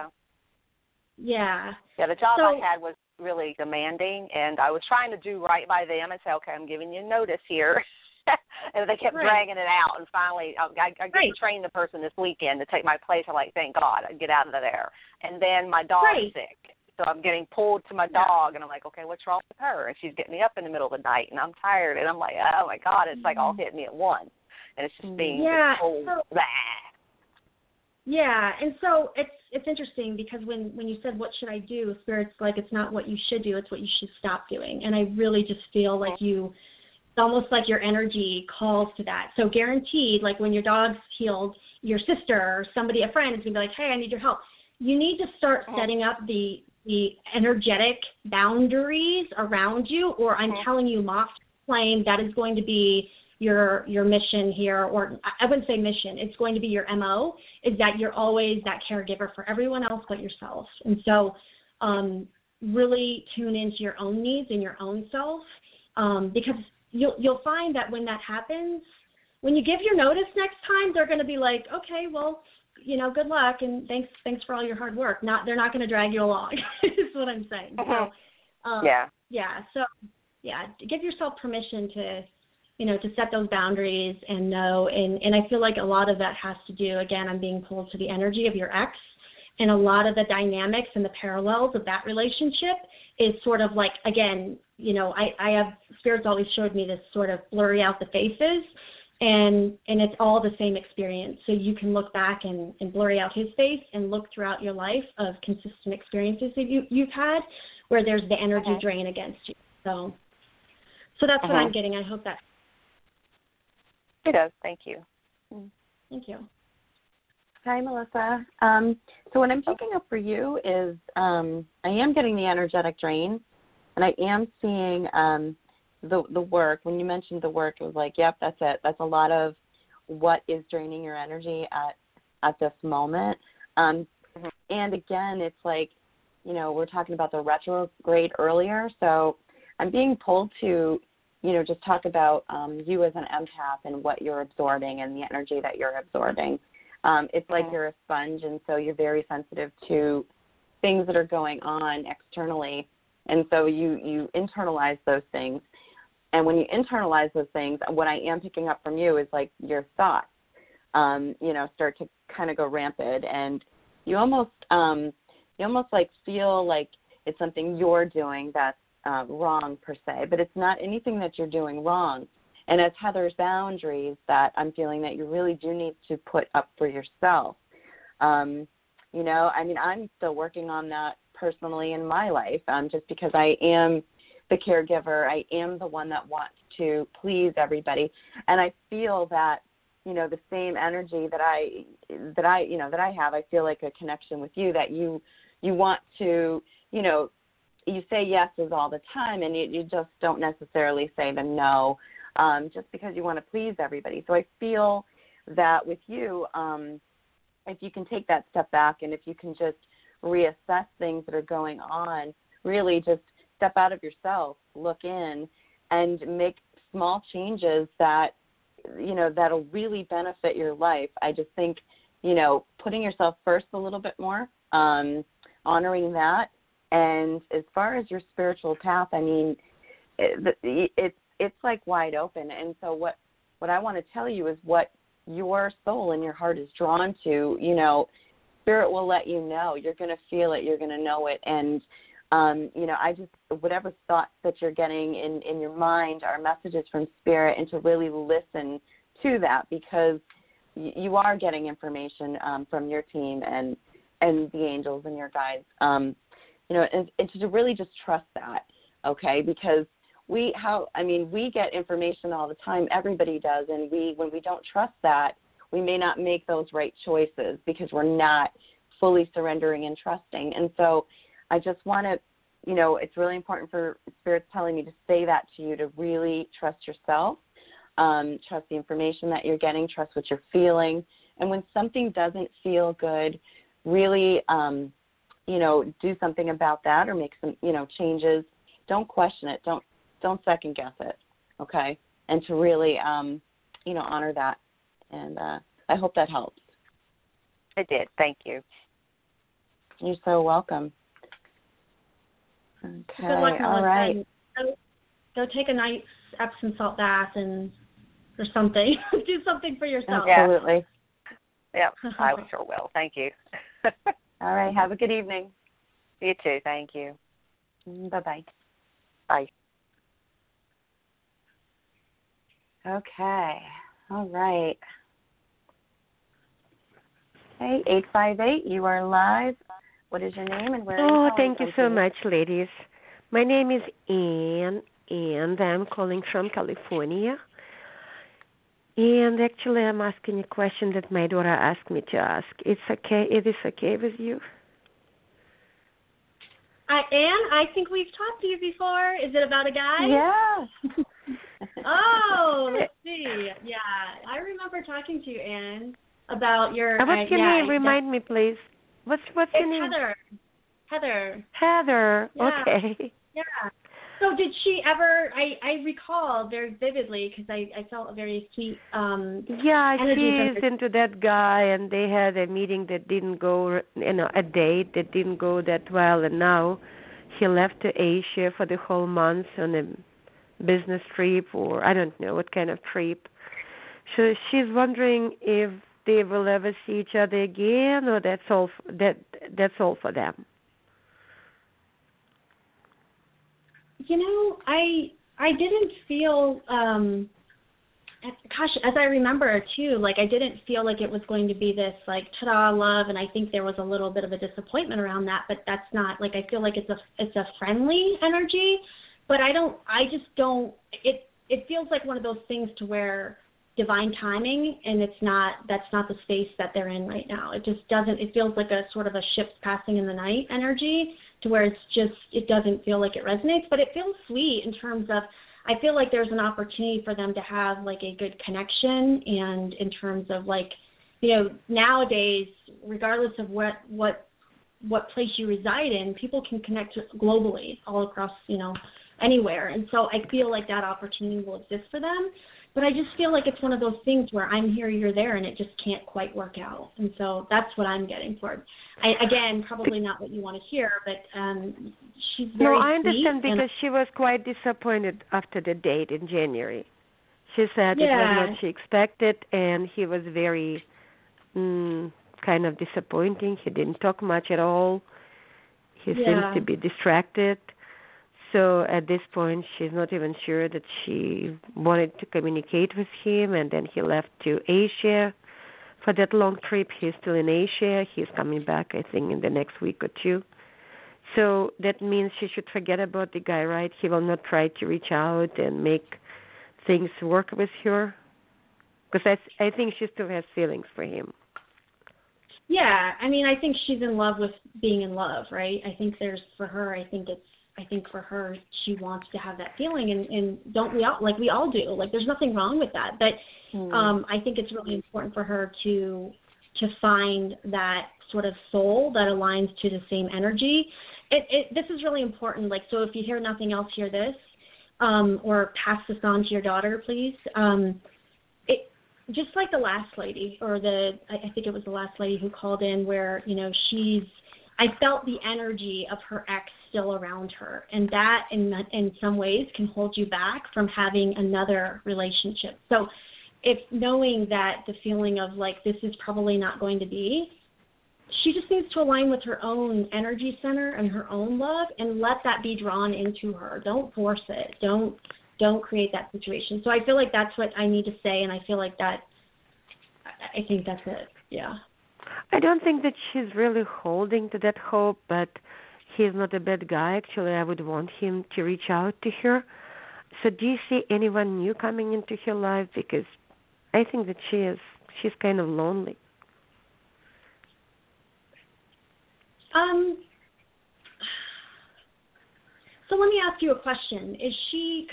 the job I had was really demanding, and I was trying to do right by them and say, okay, I'm giving you notice here. And they kept dragging it out, and finally I get to train the person this weekend to take my place. I'm like, thank God, I get out of there. And then my dog's sick, so I'm getting pulled to my dog, and I'm like, okay, what's wrong with her? And she's getting me up in the middle of the night, and I'm tired, and I'm like, oh my God, it's like all hitting me at once, and it's just being Yeah, and so it's interesting because when you said what should I do, Spirit's like it's not what you should do, it's what you should stop doing. And I really just feel like it's almost like your energy calls to that. So guaranteed, like when your dog's healed, your sister or somebody, a friend is going to be like, hey, I need your help. You need to start setting up the energetic boundaries around you, or I'm telling you, Mox Flame, that is going to be your mission here, or I wouldn't say mission, it's going to be your MO, is that you're always that caregiver for everyone else but yourself. And so really tune into your own needs and your own self, because you'll find that when that happens, when you give your notice next time, they're going to be like, okay, well, good luck and thanks for all your hard work. They're not going to drag you along, is what I'm saying. So, give yourself permission to set those boundaries and know. And I feel like a lot of that has to do, again, I'm being pulled to the energy of your ex, and a lot of the dynamics and the parallels of that relationship is sort of like, again, I have, Spirit's always showed me this sort of blurry out the faces, and it's all the same experience. So you can look back and blurry out his face and look throughout your life of consistent experiences that you've had where there's the energy drain against you. So that's what I'm getting. I hope that. It does. Thank you. Thank you. Hi, Melissa. So what I'm picking up for you is I am getting the energetic drain, and I am seeing the work. When you mentioned the work, it was like, yep, that's it. That's a lot of what is draining your energy at this moment. And again, it's like, you know, we're talking about the retrograde earlier, so I'm being pulled to, you know, just talk about you as an empath and what you're absorbing and the energy that you're absorbing. It's like you're a sponge, and so you're very sensitive to things that are going on externally, and so you internalize those things. And when you internalize those things, what I am picking up from you is like your thoughts, you know, start to kind of go rampant, and you almost like feel like it's something you're doing that's wrong per se, but it's not anything that you're doing wrong. And as Heather's boundaries that I'm feeling that you really do need to put up for yourself. You know, I mean, I'm still working on that personally in my life, just because I am the caregiver. I am the one that wants to please everybody. And I feel that, you know, the same energy that I have, I feel like a connection with you, that you want to, you know, you say yeses all the time, and you just don't necessarily say the no, just because you want to please everybody. So I feel that with you, if you can take that step back and if you can just reassess things that are going on, really just step out of yourself, look in, and make small changes that, you know, that'll really benefit your life. I just think, you know, putting yourself first a little bit more, honoring that. And as far as your spiritual path, I mean, it's like wide open. And so what I want to tell you is what your soul and your heart is drawn to. You know, Spirit will let you know. You're going to feel it. You're going to know it. And, you know, whatever thoughts that you're getting in your mind are messages from Spirit, and to really listen to that, because you are getting information from your team and the angels and your guides. You know, and to really just trust that, okay? Because we get information all the time. Everybody does, and when we don't trust that, we may not make those right choices because we're not fully surrendering and trusting. And so I just want to, you know, it's really important for Spirit telling me to say that to you, to really trust yourself, trust the information that you're getting, trust what you're feeling. And when something doesn't feel good, really, you know, do something about that, or make some, you know, changes. Don't question it. Don't second guess it. Okay. And to really, you know, honor that. And I hope that helps. It did. Thank you. You're so welcome. Okay. Good luck, all right. Go take a nice Epsom salt bath or something. Do something for yourself. Absolutely. Yeah, I sure will. Thank you. All right. Have a good evening. You too. Thank you. Bye-bye. Bye. Okay. All right. Hey, 858, you are live. What is your name and where are you calling thank you from, so much, ladies. My name is Ann, and I'm calling from California. And actually, I'm asking a question that my daughter asked me to ask. It's okay? It is okay with you? Anne, I think we've talked to you before. Is it about a guy? Yeah. Oh, let's see. Yeah, I remember talking to you, Anne, about your. What's your name? Remind me, please. What's your name? Heather. Heather. Yeah. Okay. Yeah. So did she ever? I recall very vividly because I felt a very sweet. Yeah, she's into that guy, and they had a meeting that didn't go, a date that didn't go that well, and now he left to Asia for the whole month on a business trip, or I don't know what kind of trip. So she's wondering if they will ever see each other again, or that's all for them. You know, I didn't feel, gosh, as I remember too, like I didn't feel like it was going to be this like ta-da love, and I think there was a little bit of a disappointment around that, but that's not, like I feel like it's a friendly energy, but I just don't, it feels like one of those things to where divine timing, and that's not the space that they're in right now. It just doesn't, it feels like a sort of a ship's passing in the night energy, to where it doesn't feel like it resonates, but it feels sweet in terms of, I feel like there's an opportunity for them to have like a good connection, and in terms of like, nowadays, regardless of what place you reside in, people can connect globally all across, anywhere. And so I feel like that opportunity will exist for them. But I just feel like it's one of those things where I'm here, you're there, and it just can't quite work out. And so that's what I'm getting for. Again, probably not what you want to hear, but she's very No, I understand sweet, because she was quite disappointed after the date in January. She said it was not she expected, and he was very kind of disappointing. He didn't talk much at all. He seems to be distracted. So at this point, she's not even sure that she wanted to communicate with him, and then he left to Asia for that long trip. He's still in Asia. He's coming back, I think, in the next week or two. So that means she should forget about the guy, right? He will not try to reach out and make things work with her? Because I think she still has feelings for him. Yeah, I mean, I think she's in love with being in love, right? I think for her, she wants to have that feeling, and don't we all, like we all do, like there's nothing wrong with that. But I think it's really important for her to find that sort of soul that aligns to the same energy. This is really important. Like, so if you hear nothing else, hear this, or pass this on to your daughter, please. Just like the last lady, or I think it was the last lady who called in, where I felt the energy of her ex still around her, and that in some ways can hold you back from having another relationship. So if knowing that the feeling of like this is probably not going to be, she just needs to align with her own energy center and her own love, and let that be drawn into her. Don't force it. Don't create that situation. So I feel like that's what I need to say, and I feel like I think that's it. Yeah. I don't think that she's really holding to that hope, but he's not a bad guy. Actually, I would want him to reach out to her. So do you see anyone new coming into her life? Because I think that she's kind of lonely. So let me ask you a question. Is she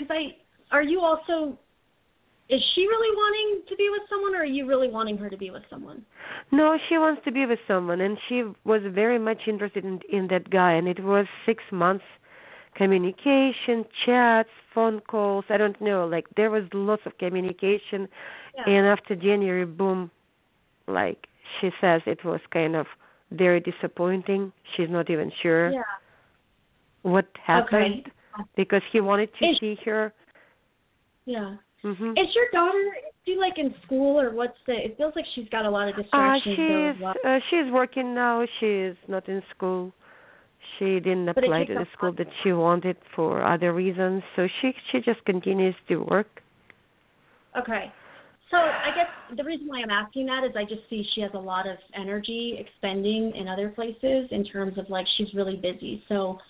really wanting to be with someone, or are you really wanting her to be with someone? No, she wants to be with someone, and she was very much interested in that guy, and it was 6 months communication, chats, phone calls, I don't know, like there was lots of communication, and after January, boom, like she says it was kind of very disappointing. She's not even sure what happened because he wanted to see her. Yeah. Mm-hmm. Is your daughter, is she like in school, or it feels like she's got a lot of distractions. She's working now. She's not in school. She didn't apply to the school that she wanted for other reasons, so she just continues to work. Okay. So I guess the reason why I'm asking that is I just see she has a lot of energy expending in other places in terms of like she's really busy. So,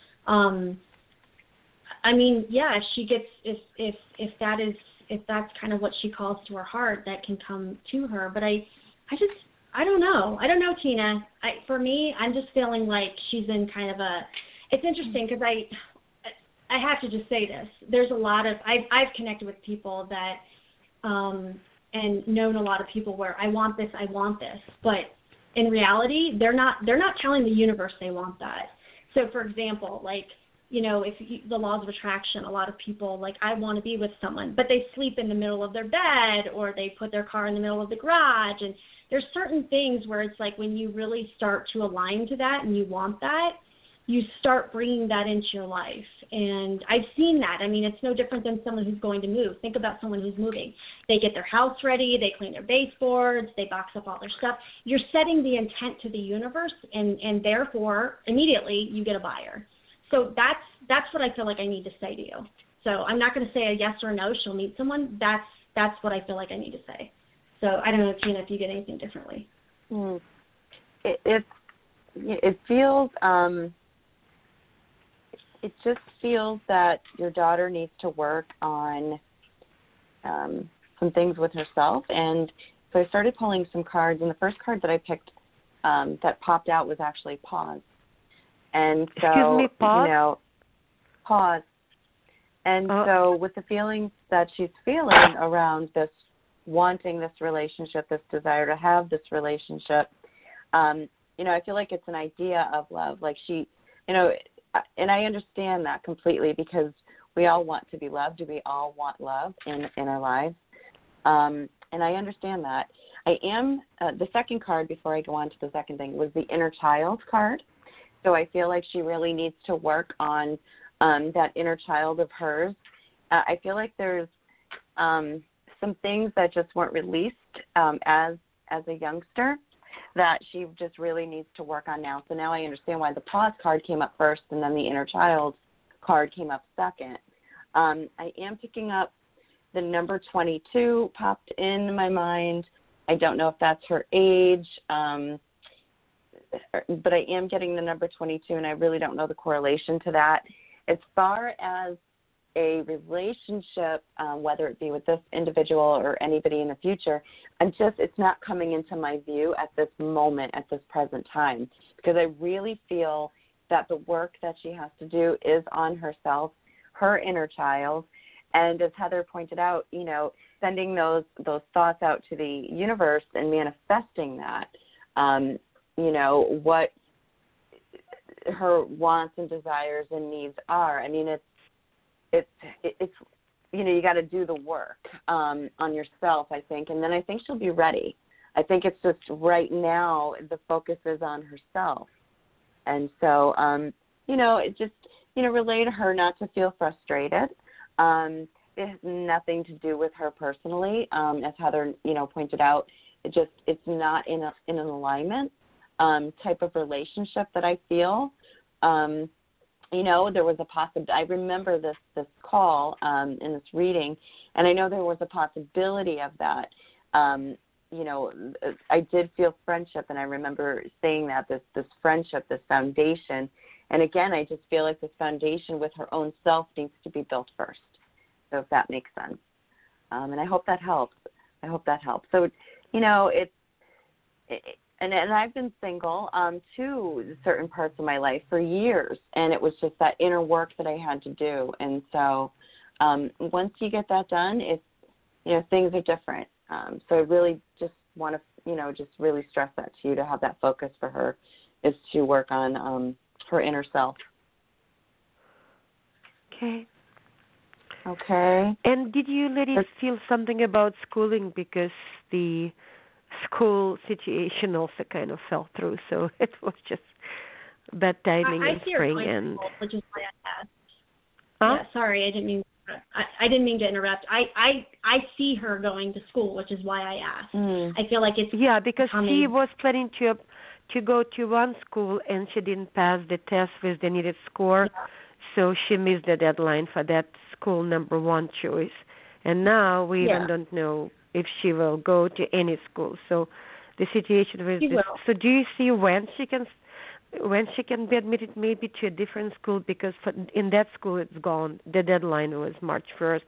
I mean, yeah, if she gets, if that's kind of what she calls to her heart, that can come to her. But I don't know. I don't know, Tina. For me, I'm just feeling like she's in kind of it's interesting because I have to just say this. There's a lot of, I've connected with people that, and known a lot of people where I want this, but in reality, they're not telling the universe they want that. So for example, like, the laws of attraction, a lot of people, like, I want to be with someone, but they sleep in the middle of their bed, or they put their car in the middle of the garage. And there's certain things where it's like when you really start to align to that and you want that, you start bringing that into your life. And I've seen that. I mean, it's no different than someone who's going to move. Think about someone who's moving. They get their house ready, they clean their baseboards, they box up all their stuff. You're setting the intent to the universe, and therefore, immediately, you get a buyer. So that's what I feel like I need to say to you. So I'm not going to say a yes or a no, she'll meet someone. That's what I feel like I need to say. So I don't know, Tina, if you get anything differently. It feels, it just feels that your daughter needs to work on some things with herself. And so I started pulling some cards, and the first card that I picked that popped out was actually pause. And so, Excuse me, pause? Pause. And so with the feelings that she's feeling around this, wanting this relationship, this desire to have this relationship, I feel like it's an idea of love. Like she, and I understand that completely because we all want to be loved. We all want love in our lives. And I understand that. I am, the second card before I go on to the second thing was the inner child card. So I feel like she really needs to work on that inner child of hers. I feel like there's some things that just weren't released as a youngster that she just really needs to work on now. So now I understand why the pause card came up first and then the inner child card came up second. I am picking up the number 22 popped in my mind. I don't know if that's her age, but I am getting the number 22, and I really don't know the correlation to that. As far as a relationship, whether it be with this individual or anybody in the future, it's not coming into my view at this moment, at this present time, because I really feel that the work that she has to do is on herself, her inner child, and as Heather pointed out, sending those thoughts out to the universe and manifesting that, what her wants and desires and needs are. I mean, it's you got to do the work on yourself, I think, and then I think she'll be ready. I think it's just right now the focus is on herself, and so it just relay to her not to feel frustrated. It has nothing to do with her personally, as Heather pointed out. It's not in an alignment type of relationship that I feel. There was a possibility. I remember this call in this reading, and I know there was a possibility of that. I did feel friendship, and I remember saying that this friendship, this foundation. And again, I just feel like this foundation with her own self needs to be built first. So if that makes sense. And I hope that helps. So, and I've been single to certain parts of my life for years, and it was just that inner work that I had to do. And so once you get that done, it's, things are different. So I really just want to, just really stress that to you, to have that focus for her is to work on her inner self. Okay. And did you let it feel something about schooling, because the school situation also kind of fell through, so it was just bad timing in spring, and school, which is why I asked. Huh? Yeah, sorry, I didn't mean to interrupt. I see her going to school, which is why I asked. I feel like it's because she was planning to go to one school, and she didn't pass the test with the needed score. So she missed the deadline for that school number one choice. And now we even don't know if she will go to any school. So the situation with this. So do you see when she can be admitted maybe to a different school? Because in that school it's gone. The deadline was March 1st.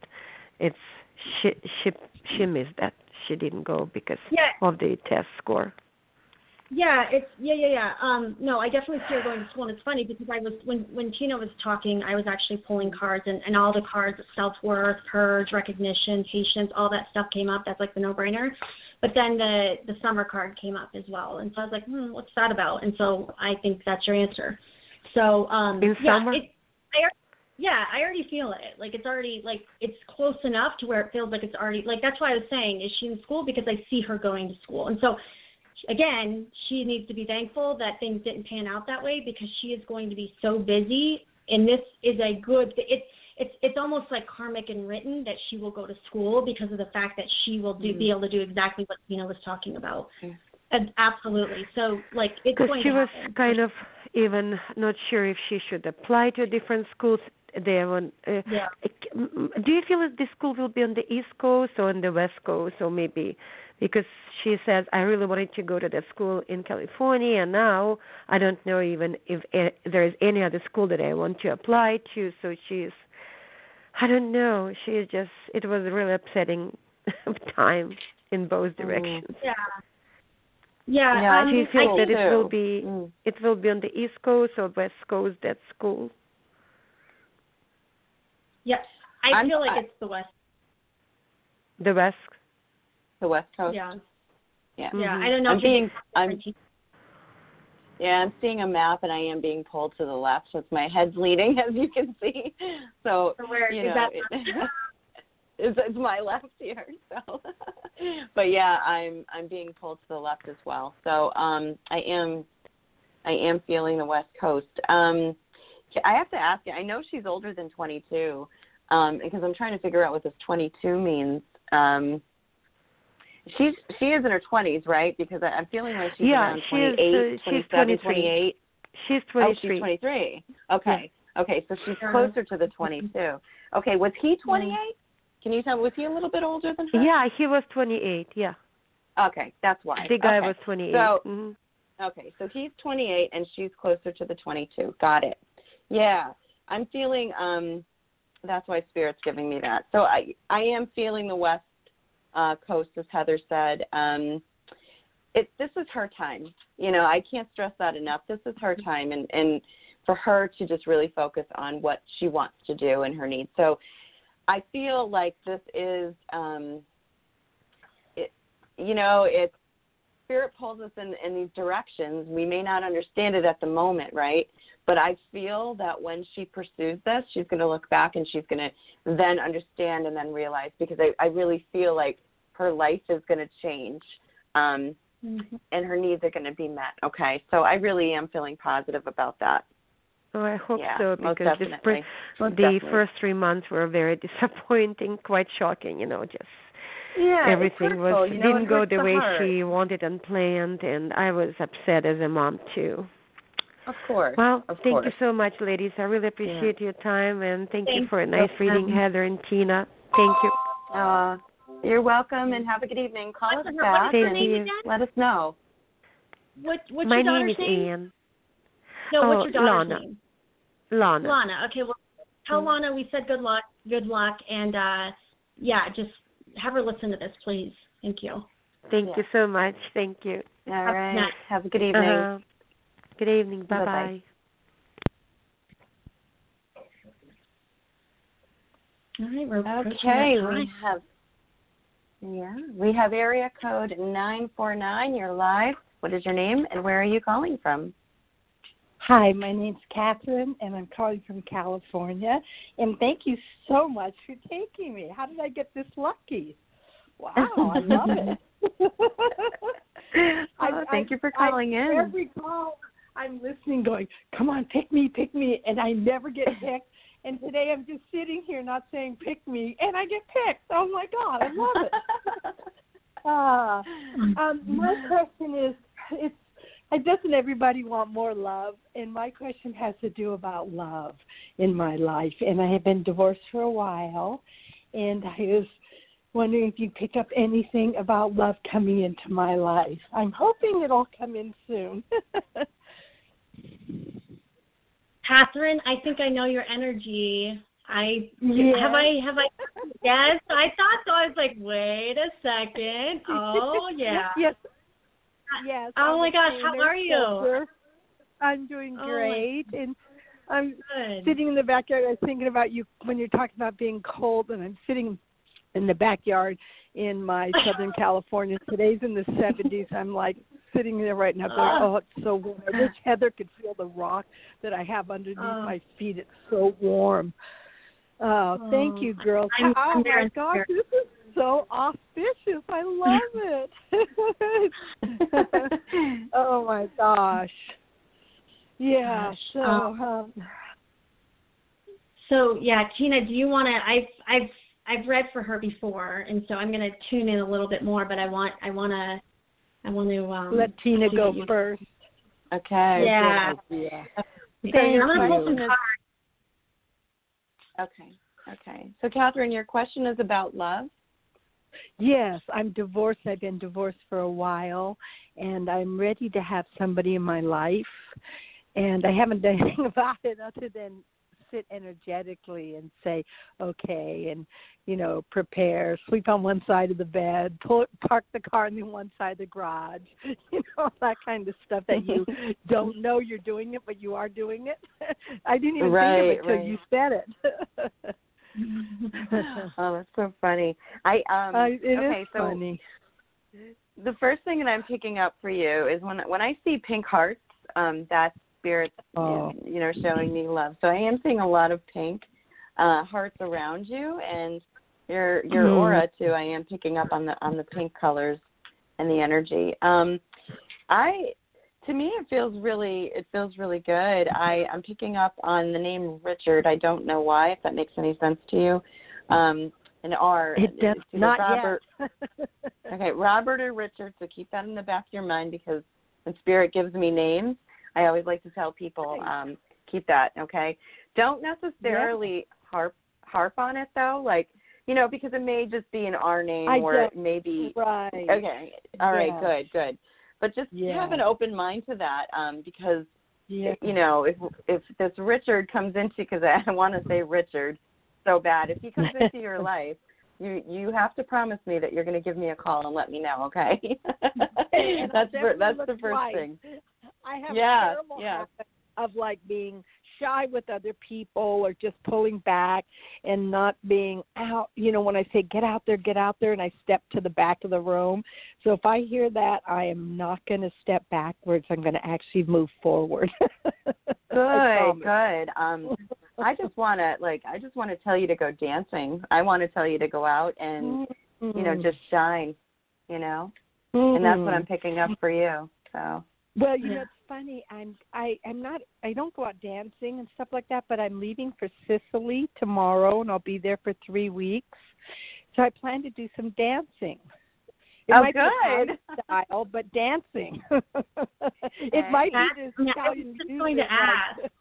She missed that. She didn't go because of the test score. Yeah, no, I definitely see her going to school, and it's funny because when Tina was talking, I was actually pulling cards, and all the cards, self-worth, purge, recognition, patience, all that stuff came up. That's like the no-brainer. But then the summer card came up as well, and so I was like, what's that about? And so I think that's your answer. So in summer. I already feel it. Like it's already it's close enough to where it feels like it's already that's why I was saying, is she in school? Because I see her going to school, and so. Again, she needs to be thankful that things didn't pan out that way, because she is going to be so busy, and this is a good. It's almost like karmic and written that she will go to school because of the fact that she will be able to do exactly what Tina was talking about. And absolutely. So it's going to happen. Because she was kind of even not sure if she should apply to different schools. Do you feel that the school will be on the East Coast or on the West Coast, or maybe? Because she says, I really wanted to go to that school in California, and now I don't know even if there is any other school that I want to apply to. So I don't know. It was a really upsetting time in both directions. Yeah. Do you feel that it will be on the East Coast or West Coast, that school? Yes. I feel like it's the West. The West. The West Coast. Yeah. Yeah. Yeah. I don't know. I'm seeing a map, and I am being pulled to the left, so my head's leaning, as you can see. So where you is know, that? it's my left here. So, but yeah, I'm being pulled to the left as well. So I am feeling the West Coast. I have to ask you. I know she's older than 22, because I'm trying to figure out what this 22 means. She is in her 20s, right? Because I'm feeling like she's around 28, 27, 28. She's 23. Oh, she's 23. Okay. Yeah. Okay, so she's closer to the 22. Okay, was he 28? Can you tell me, was he a little bit older than her? Yeah, he was 28, yeah. Okay, that's why. The guy was 28. So, okay, so he's 28 and she's closer to the 22. Got it. Yeah, I'm feeling, that's why Spirit's giving me that. So I am feeling the West Coast, as Heather said. This is her time. You know, I can't stress that enough. This is her time, and for her to just really focus on what she wants to do and her needs. So I feel like this is, it's Spirit pulls us in these directions. We may not understand it at the moment, right? But I feel that when she pursues this, she's going to look back and she's going to then understand and then realize, because I really feel like her life is going to change, and her needs are going to be met. Okay, so I really am feeling positive about that. Oh, I hope so, because the first 3 months were very disappointing, quite shocking, just everything didn't go the way she wanted and planned, and I was upset as a mom too. Of course. Well, thank you so much, ladies. I really appreciate your time, and thank you for a nice reading, Heather and Tina. Thank you. You're welcome, and have a good evening. Call us back and let us know. What's My your name daughter's is name? Anne. No, what's your daughter's name? Lana. Lana. Okay, well, tell Lana we said good luck, and just have her listen to this, please. Thank you. Thank you so much. Thank you. All right. Have a good evening. Good evening. Bye-bye. Bye-bye. All right, we're we have area code 949. You're live. What is your name, and where are you calling from? Hi, my name's Catherine, and I'm calling from California. And thank you so much for taking me. How did I get this lucky? Wow, I love it. Thank you for calling in. Every call, I'm listening, going, come on, pick me, and I never get picked. And today I'm just sitting here not saying pick me, and I get picked. Oh, my God, I love it. My question is, doesn't everybody want more love? And my question has to do about love in my life. And I have been divorced for a while, and I was wondering if you pick up anything about love coming into my life. I'm hoping it'll come in soon. Catherine, I think I know your energy. Have I? Yes, I thought so. I was like, wait a second. Oh, yeah. Yes. Oh my gosh, how are you? I'm doing great, and I'm sitting in the backyard. I was thinking about you when you're talking about being cold, and I'm sitting in the backyard in my Southern California. Today's in the 70s. I'm like sitting there right now going, oh, it's so warm. I wish Heather could feel the rock that I have underneath my feet. It's so warm. Thank you, girls. Oh, my gosh, this is so auspicious. I love it. Oh, my gosh. Yeah, So, Tina, do you want to, I've read for her before, and so I'm going to tune in a little bit more, but I want to let Tina go first. Okay. Yeah. So I'm going to pull some cards. Okay. So, Catherine, your question is about love? Yes, I'm divorced. I've been divorced for a while, and I'm ready to have somebody in my life, and I haven't done anything about it other than sit energetically and say, okay, and, prepare, sleep on one side of the bed, park the car on the one side of the garage, that kind of stuff that you don't know you're doing it, but you are doing it. I didn't even think of it until you said it. Oh, that's so funny. It is funny. The first thing that I'm picking up for you is when I see pink hearts, that's spirit, showing me love. So I am seeing a lot of pink hearts around you, and your aura too. I am picking up on the pink colors and the energy. To me, it feels really good. I'm picking up on the name Richard. I don't know why, if that makes any sense to you. An R. It does not Robert. yet. Okay, Robert or Richard. So keep that in the back of your mind, because when Spirit gives me names, I always like to tell people keep that. Okay. Don't necessarily harp on it though, because it may just be an R name, it may be right. Okay. All right. Good. But just have an open mind to that, because if this Richard comes into, because I want to say Richard so bad, if he comes into your life, you have to promise me that you're going to give me a call and let me know, okay? That's the first thing. I have a terrible habit of being shy with other people, or just pulling back and not being out. When I say get out there, and I step to the back of the room. So if I hear that, I am not going to step backwards. I'm going to actually move forward. Good. I just want to tell you to go dancing. I want to tell you to go out and just shine. And that's what I'm picking up for you. So. Well, it's funny. I don't go out dancing and stuff like that, but I'm leaving for Sicily tomorrow, and I'll be there for 3 weeks. So I plan to do some dancing. It might good. be style, but dancing. It might be this Italian music. Going to ask.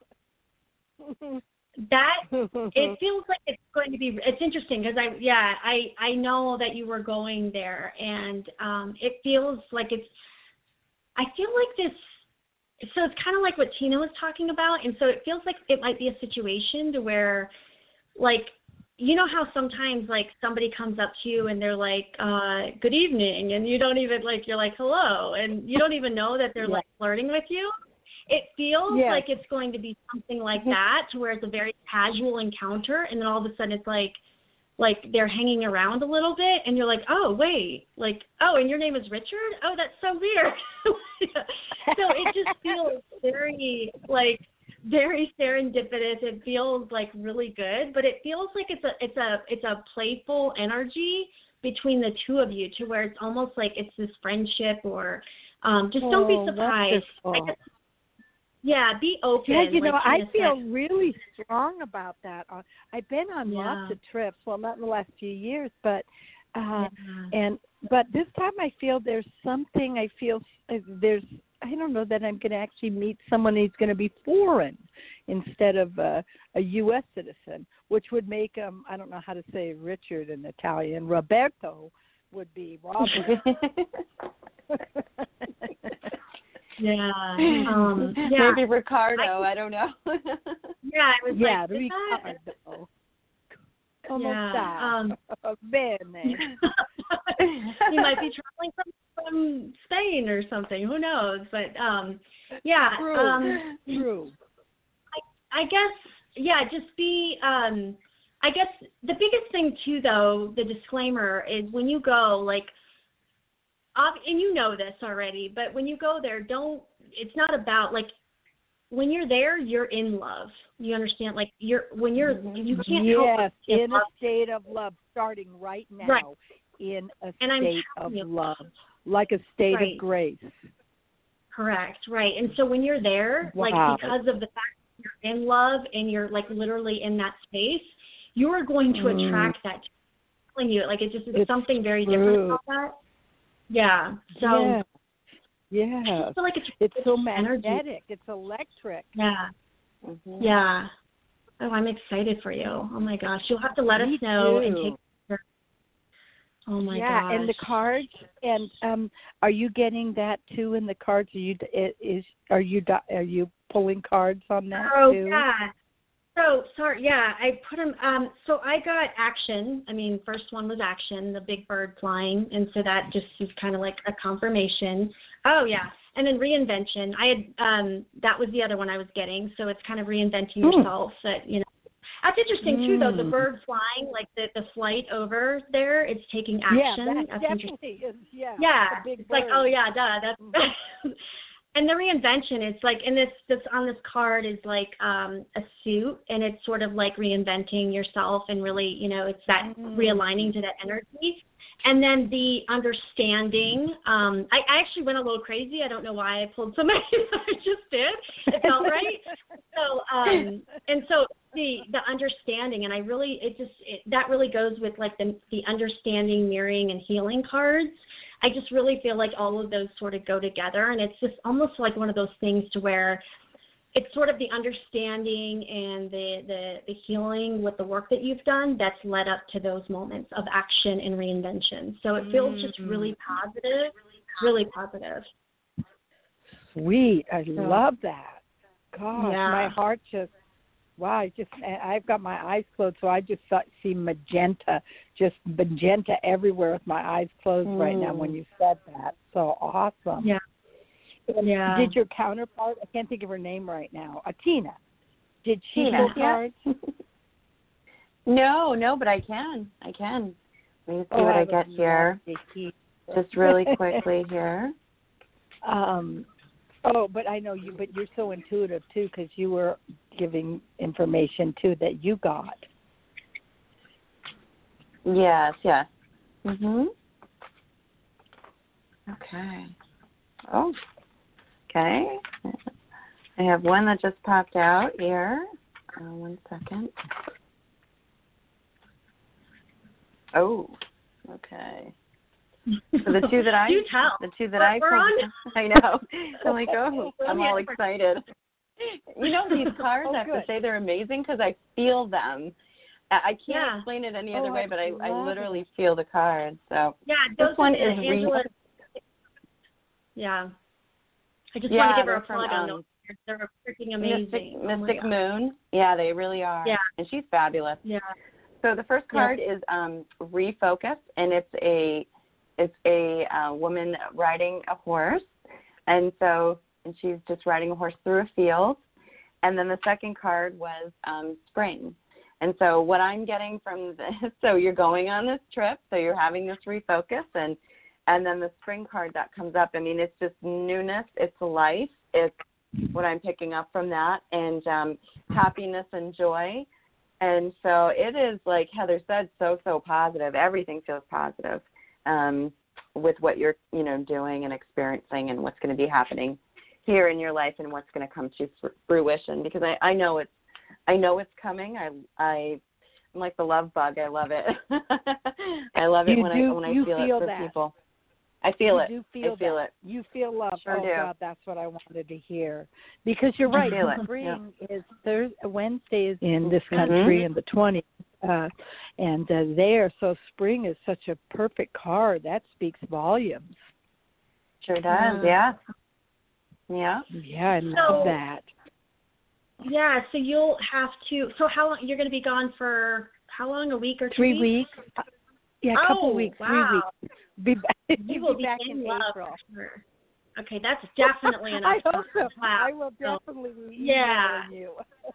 That it feels like it's going to be. It's interesting because I know that you were going there, and it feels like it's. I feel like this. So it's kind of like what Tina was talking about, and so it feels like it might be a situation to where, how sometimes somebody comes up to you and they're like, "Good evening," and you don't even you're like, "Hello," and you don't even know that they're flirting with you. It feels like it's going to be something like that, to where it's a very casual encounter, and then all of a sudden it's like they're hanging around a little bit, and you're like, oh, wait, and your name is Richard? Oh, that's so weird. So it just feels very, very serendipitous. It feels really good, but it feels like it's a playful energy between the two of you, to where it's almost like it's this friendship, or just don't be surprised. Be open. Yeah, I feel really strong about that. I've been on lots of trips. Well, not in the last few years, but but this time I feel there's something. I feel I don't know, that I'm going to actually meet someone who's going to be foreign instead of a U.S. citizen, which would make I don't know how to say Richard in Italian. Roberto would be Robert. Maybe Ricardo. I don't know. It was Ricardo. Bene. He might be traveling from Spain or something. Who knows? But True. I guess just be. I guess the biggest thing too, though, the disclaimer is when you go, and you know this already, but when you go there, it's not about, when you're there, you're in love. You understand? You can't help but in a state of love, starting right now, in a state of love, like a state of grace. Correct, right. And so when you're there, because of the fact that you're in love and you're, literally in that space, you are going to attract that. Telling you, it's something very different about that. Yeah. So. Yeah. I feel like it's so magnetic. Energy. It's electric. Yeah. Mm-hmm. Yeah. Oh, I'm excited for you. Oh my gosh, you'll have to let us know and take pictures. Oh my gosh. Yeah, and the cards. And are you getting that too in the cards? Are you pulling cards on that too? Oh yeah. So sorry, I put them. So I got action. First one was action, the big bird flying, and so that just is kind of like a confirmation. Oh yeah, and then reinvention. I had that was the other one I was getting. So it's kind of reinventing yourself. That That's interesting too, though. The bird flying, like the flight over there, it's taking action. Yeah, that's definitely is. Yeah, yeah. a big It's bird. like, oh yeah, duh. That's and the reinvention. It's like, and this on this card is like a suit, and it's sort of like reinventing yourself, and really, you know, it's that realigning to that energy. And then the understanding. I actually went a little crazy. I don't know why I pulled so many. I just did. It felt right. So and so the understanding, and I really that really goes with like the understanding, mirroring, and healing cards. I just really feel like all of those sort of go together, and it's just almost like one of those things to where it's sort of the understanding and the healing with the work that you've done that's led up to those moments of action and reinvention. So it feels just really positive, really positive. Sweet. I love that. Gosh, my heart just, wow, I've got my eyes closed, so I just see magenta everywhere with my eyes closed right now when you said that. So awesome. Yeah. Yeah. Did your counterpart, I can't think of her name right now, Tina, did she pull cards? No, but I can. Let me see what I get here. Just really quickly here. But I know but you're so intuitive too, because you were giving information too that you got. Yes. Mhm. Okay. Oh. Okay. I have one that just popped out here. 1 second. Oh. Okay. So the two that I pulled, I know. I'm like, I'm all excited. You know, these cards, I have to say they're amazing because I feel them. I can't explain it any other way, but I literally feel the cards. So this one is Angela. Yeah. I just want to give her a plug on those. They're freaking amazing. Mystic Moon. Yeah, they really are. Yeah. And she's fabulous. Yeah. So the first card is Refocus, and it's a woman riding a horse, and she's just riding a horse through a field. And then the second card was Spring. And so what I'm getting from this, so you're going on this trip, so you're having this refocus, and then the Spring card that comes up, I mean, it's just newness, it's life, it's what I'm picking up from that, and happiness and joy. And so it is, like Heather said, so positive. Everything feels positive with what you're, doing and experiencing and what's going to be happening here in your life and what's going to come to fruition. Because I know it's coming. I'm like the love bug. I love it. I love it when I feel it for people. I feel it. I feel it. You feel love. Sure do. God, that's what I wanted to hear. Because you're right. Spring is Wednesday is in this country in the 20s, and there. So spring is such a perfect card. That speaks volumes. Sure does. Yeah. Yeah, I love that. Yeah. So you'll have to. So how long you're going to be gone for? How long? A week or 2 3 weeks? Yeah, a couple weeks. Wow. 3 weeks. You will be back in April. Love. Okay, that's definitely enough. I hope so. Wow. I will definitely you.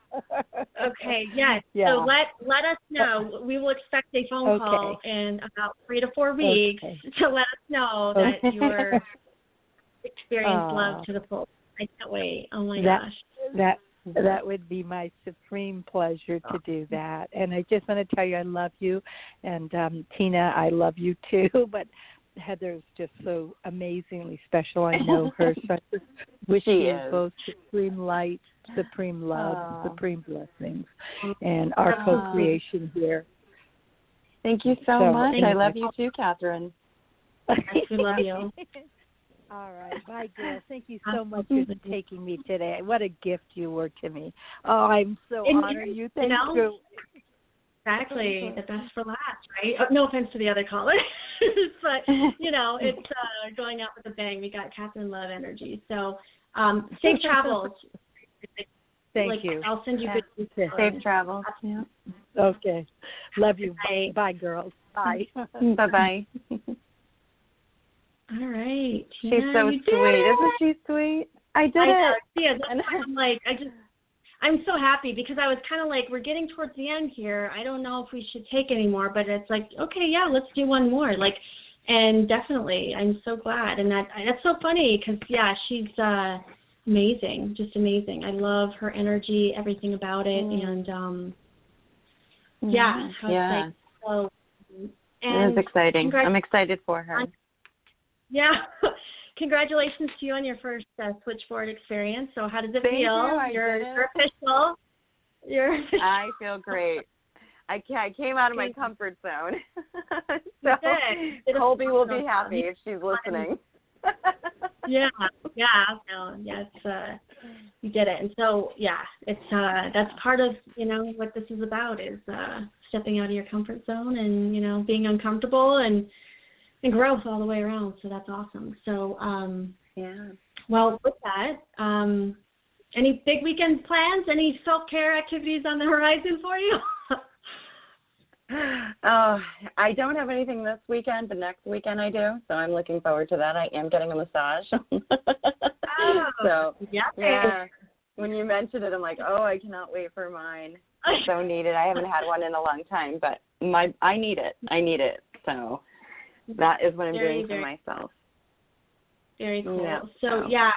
Okay, yes. Yeah. So let us know. We will expect a phone call in about 3 to 4 weeks to let us know that you're experienced love to the full. I can't wait. Oh my gosh. That would be my supreme pleasure to do that. And I just want to tell you I love you. And Tina, I love you too. But Heather's just so amazingly special. I know her. So I just wish you both supreme light, supreme love, supreme blessings, and our co-creation here. Thank you so much. I love you too, Catherine. I love you. All right. Bye, girl. Thank you so much for taking me today. What a gift you were to me. Oh, I'm so honored you. Thank you. Exactly. The best for last, right? No offense to the other callers, but, it's going out with a bang. We got Catherine Love energy. So safe travels. Thank you. I'll send you good news. Safe travels. Yeah. Okay. Love you. Bye. Bye, girls. Bye. Bye-bye. All right. She's so sweet. Isn't she sweet? I did it. Yeah, I'm like, I'm so happy because I was kind of like, we're getting towards the end here. I don't know if we should take any more, but it's like, okay, yeah, let's do one more. Like, and definitely, I'm so glad. And that's so funny because, yeah, she's amazing, just amazing. I love her energy, everything about it. And, yeah. Yeah. Like, so, and it was exciting. I'm excited for her. Yeah. Congratulations to you on your first switchboard experience. So how does it feel? You're official. I feel great. I came out of my comfort zone. So Colby will be happy if she's listening. Yeah. No, yes, you did it. And so, yeah, it's that's part of, what this is about is stepping out of your comfort zone and, being uncomfortable and growth all the way around. So that's awesome. So, yeah. Well, with that, any big weekend plans? Any self-care activities on the horizon for you? I don't have anything this weekend, but next weekend I do. So I'm looking forward to that. I am getting a massage. So, yeah. When you mentioned it, I'm like, I cannot wait for mine. I so need it. I haven't had one in a long time, but I need it. So that is what I'm doing for myself. Very cool. Yeah, so yeah,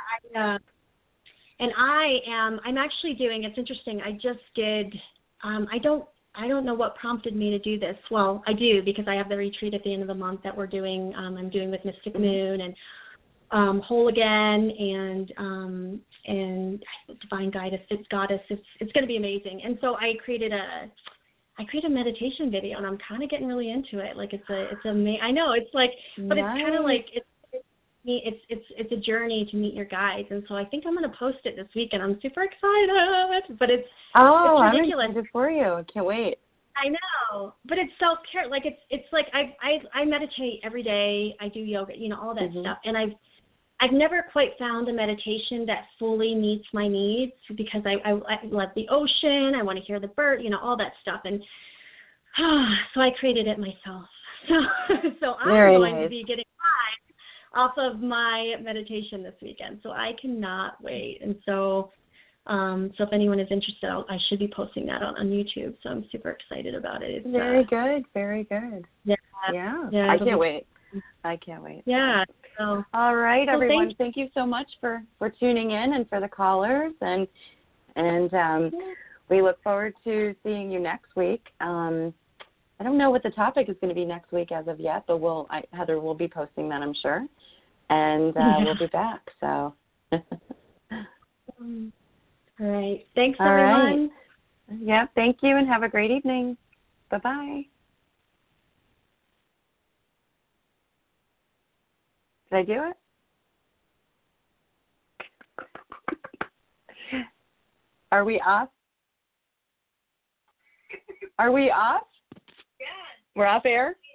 I'm actually doing, it's interesting, I just did, I don't know what prompted me to do this. Well, I do because I have the retreat at the end of the month that we're doing, I'm doing with Mystic Moon and Whole Again and Divine Goddess. It's going to be amazing. And so I created a meditation video, and I'm kind of getting really into it. Like I know it's like, but nice. It's kind of like it's a journey to meet your guides, and so I think I'm going to post it this weekend. I'm super excited, but it's ridiculous. I'm excited for you. I can't wait. I know, but it's self-care. Like it's like I meditate every day. I do yoga, all that stuff, and I've never quite found a meditation that fully meets my needs because I love the ocean. I want to hear the bird, all that stuff. And so I created it myself. So I'm going to be getting high off of my meditation this weekend. So I cannot wait. And so if anyone is interested, I should be posting that on YouTube. So I'm super excited about it. It's, very good. Very good. Yeah. I can't wait. Yeah. So, all right, everyone. Thank you so much for tuning in and for the callers, and we look forward to seeing you next week. I don't know what the topic is going to be next week as of yet, but Heather will be posting that, I'm sure, and we'll be back. So. All right. Thanks, everyone. Right. Yeah. Thank you, and have a great evening. Bye-bye. Did I do it? Are we off? Yeah. We're off air?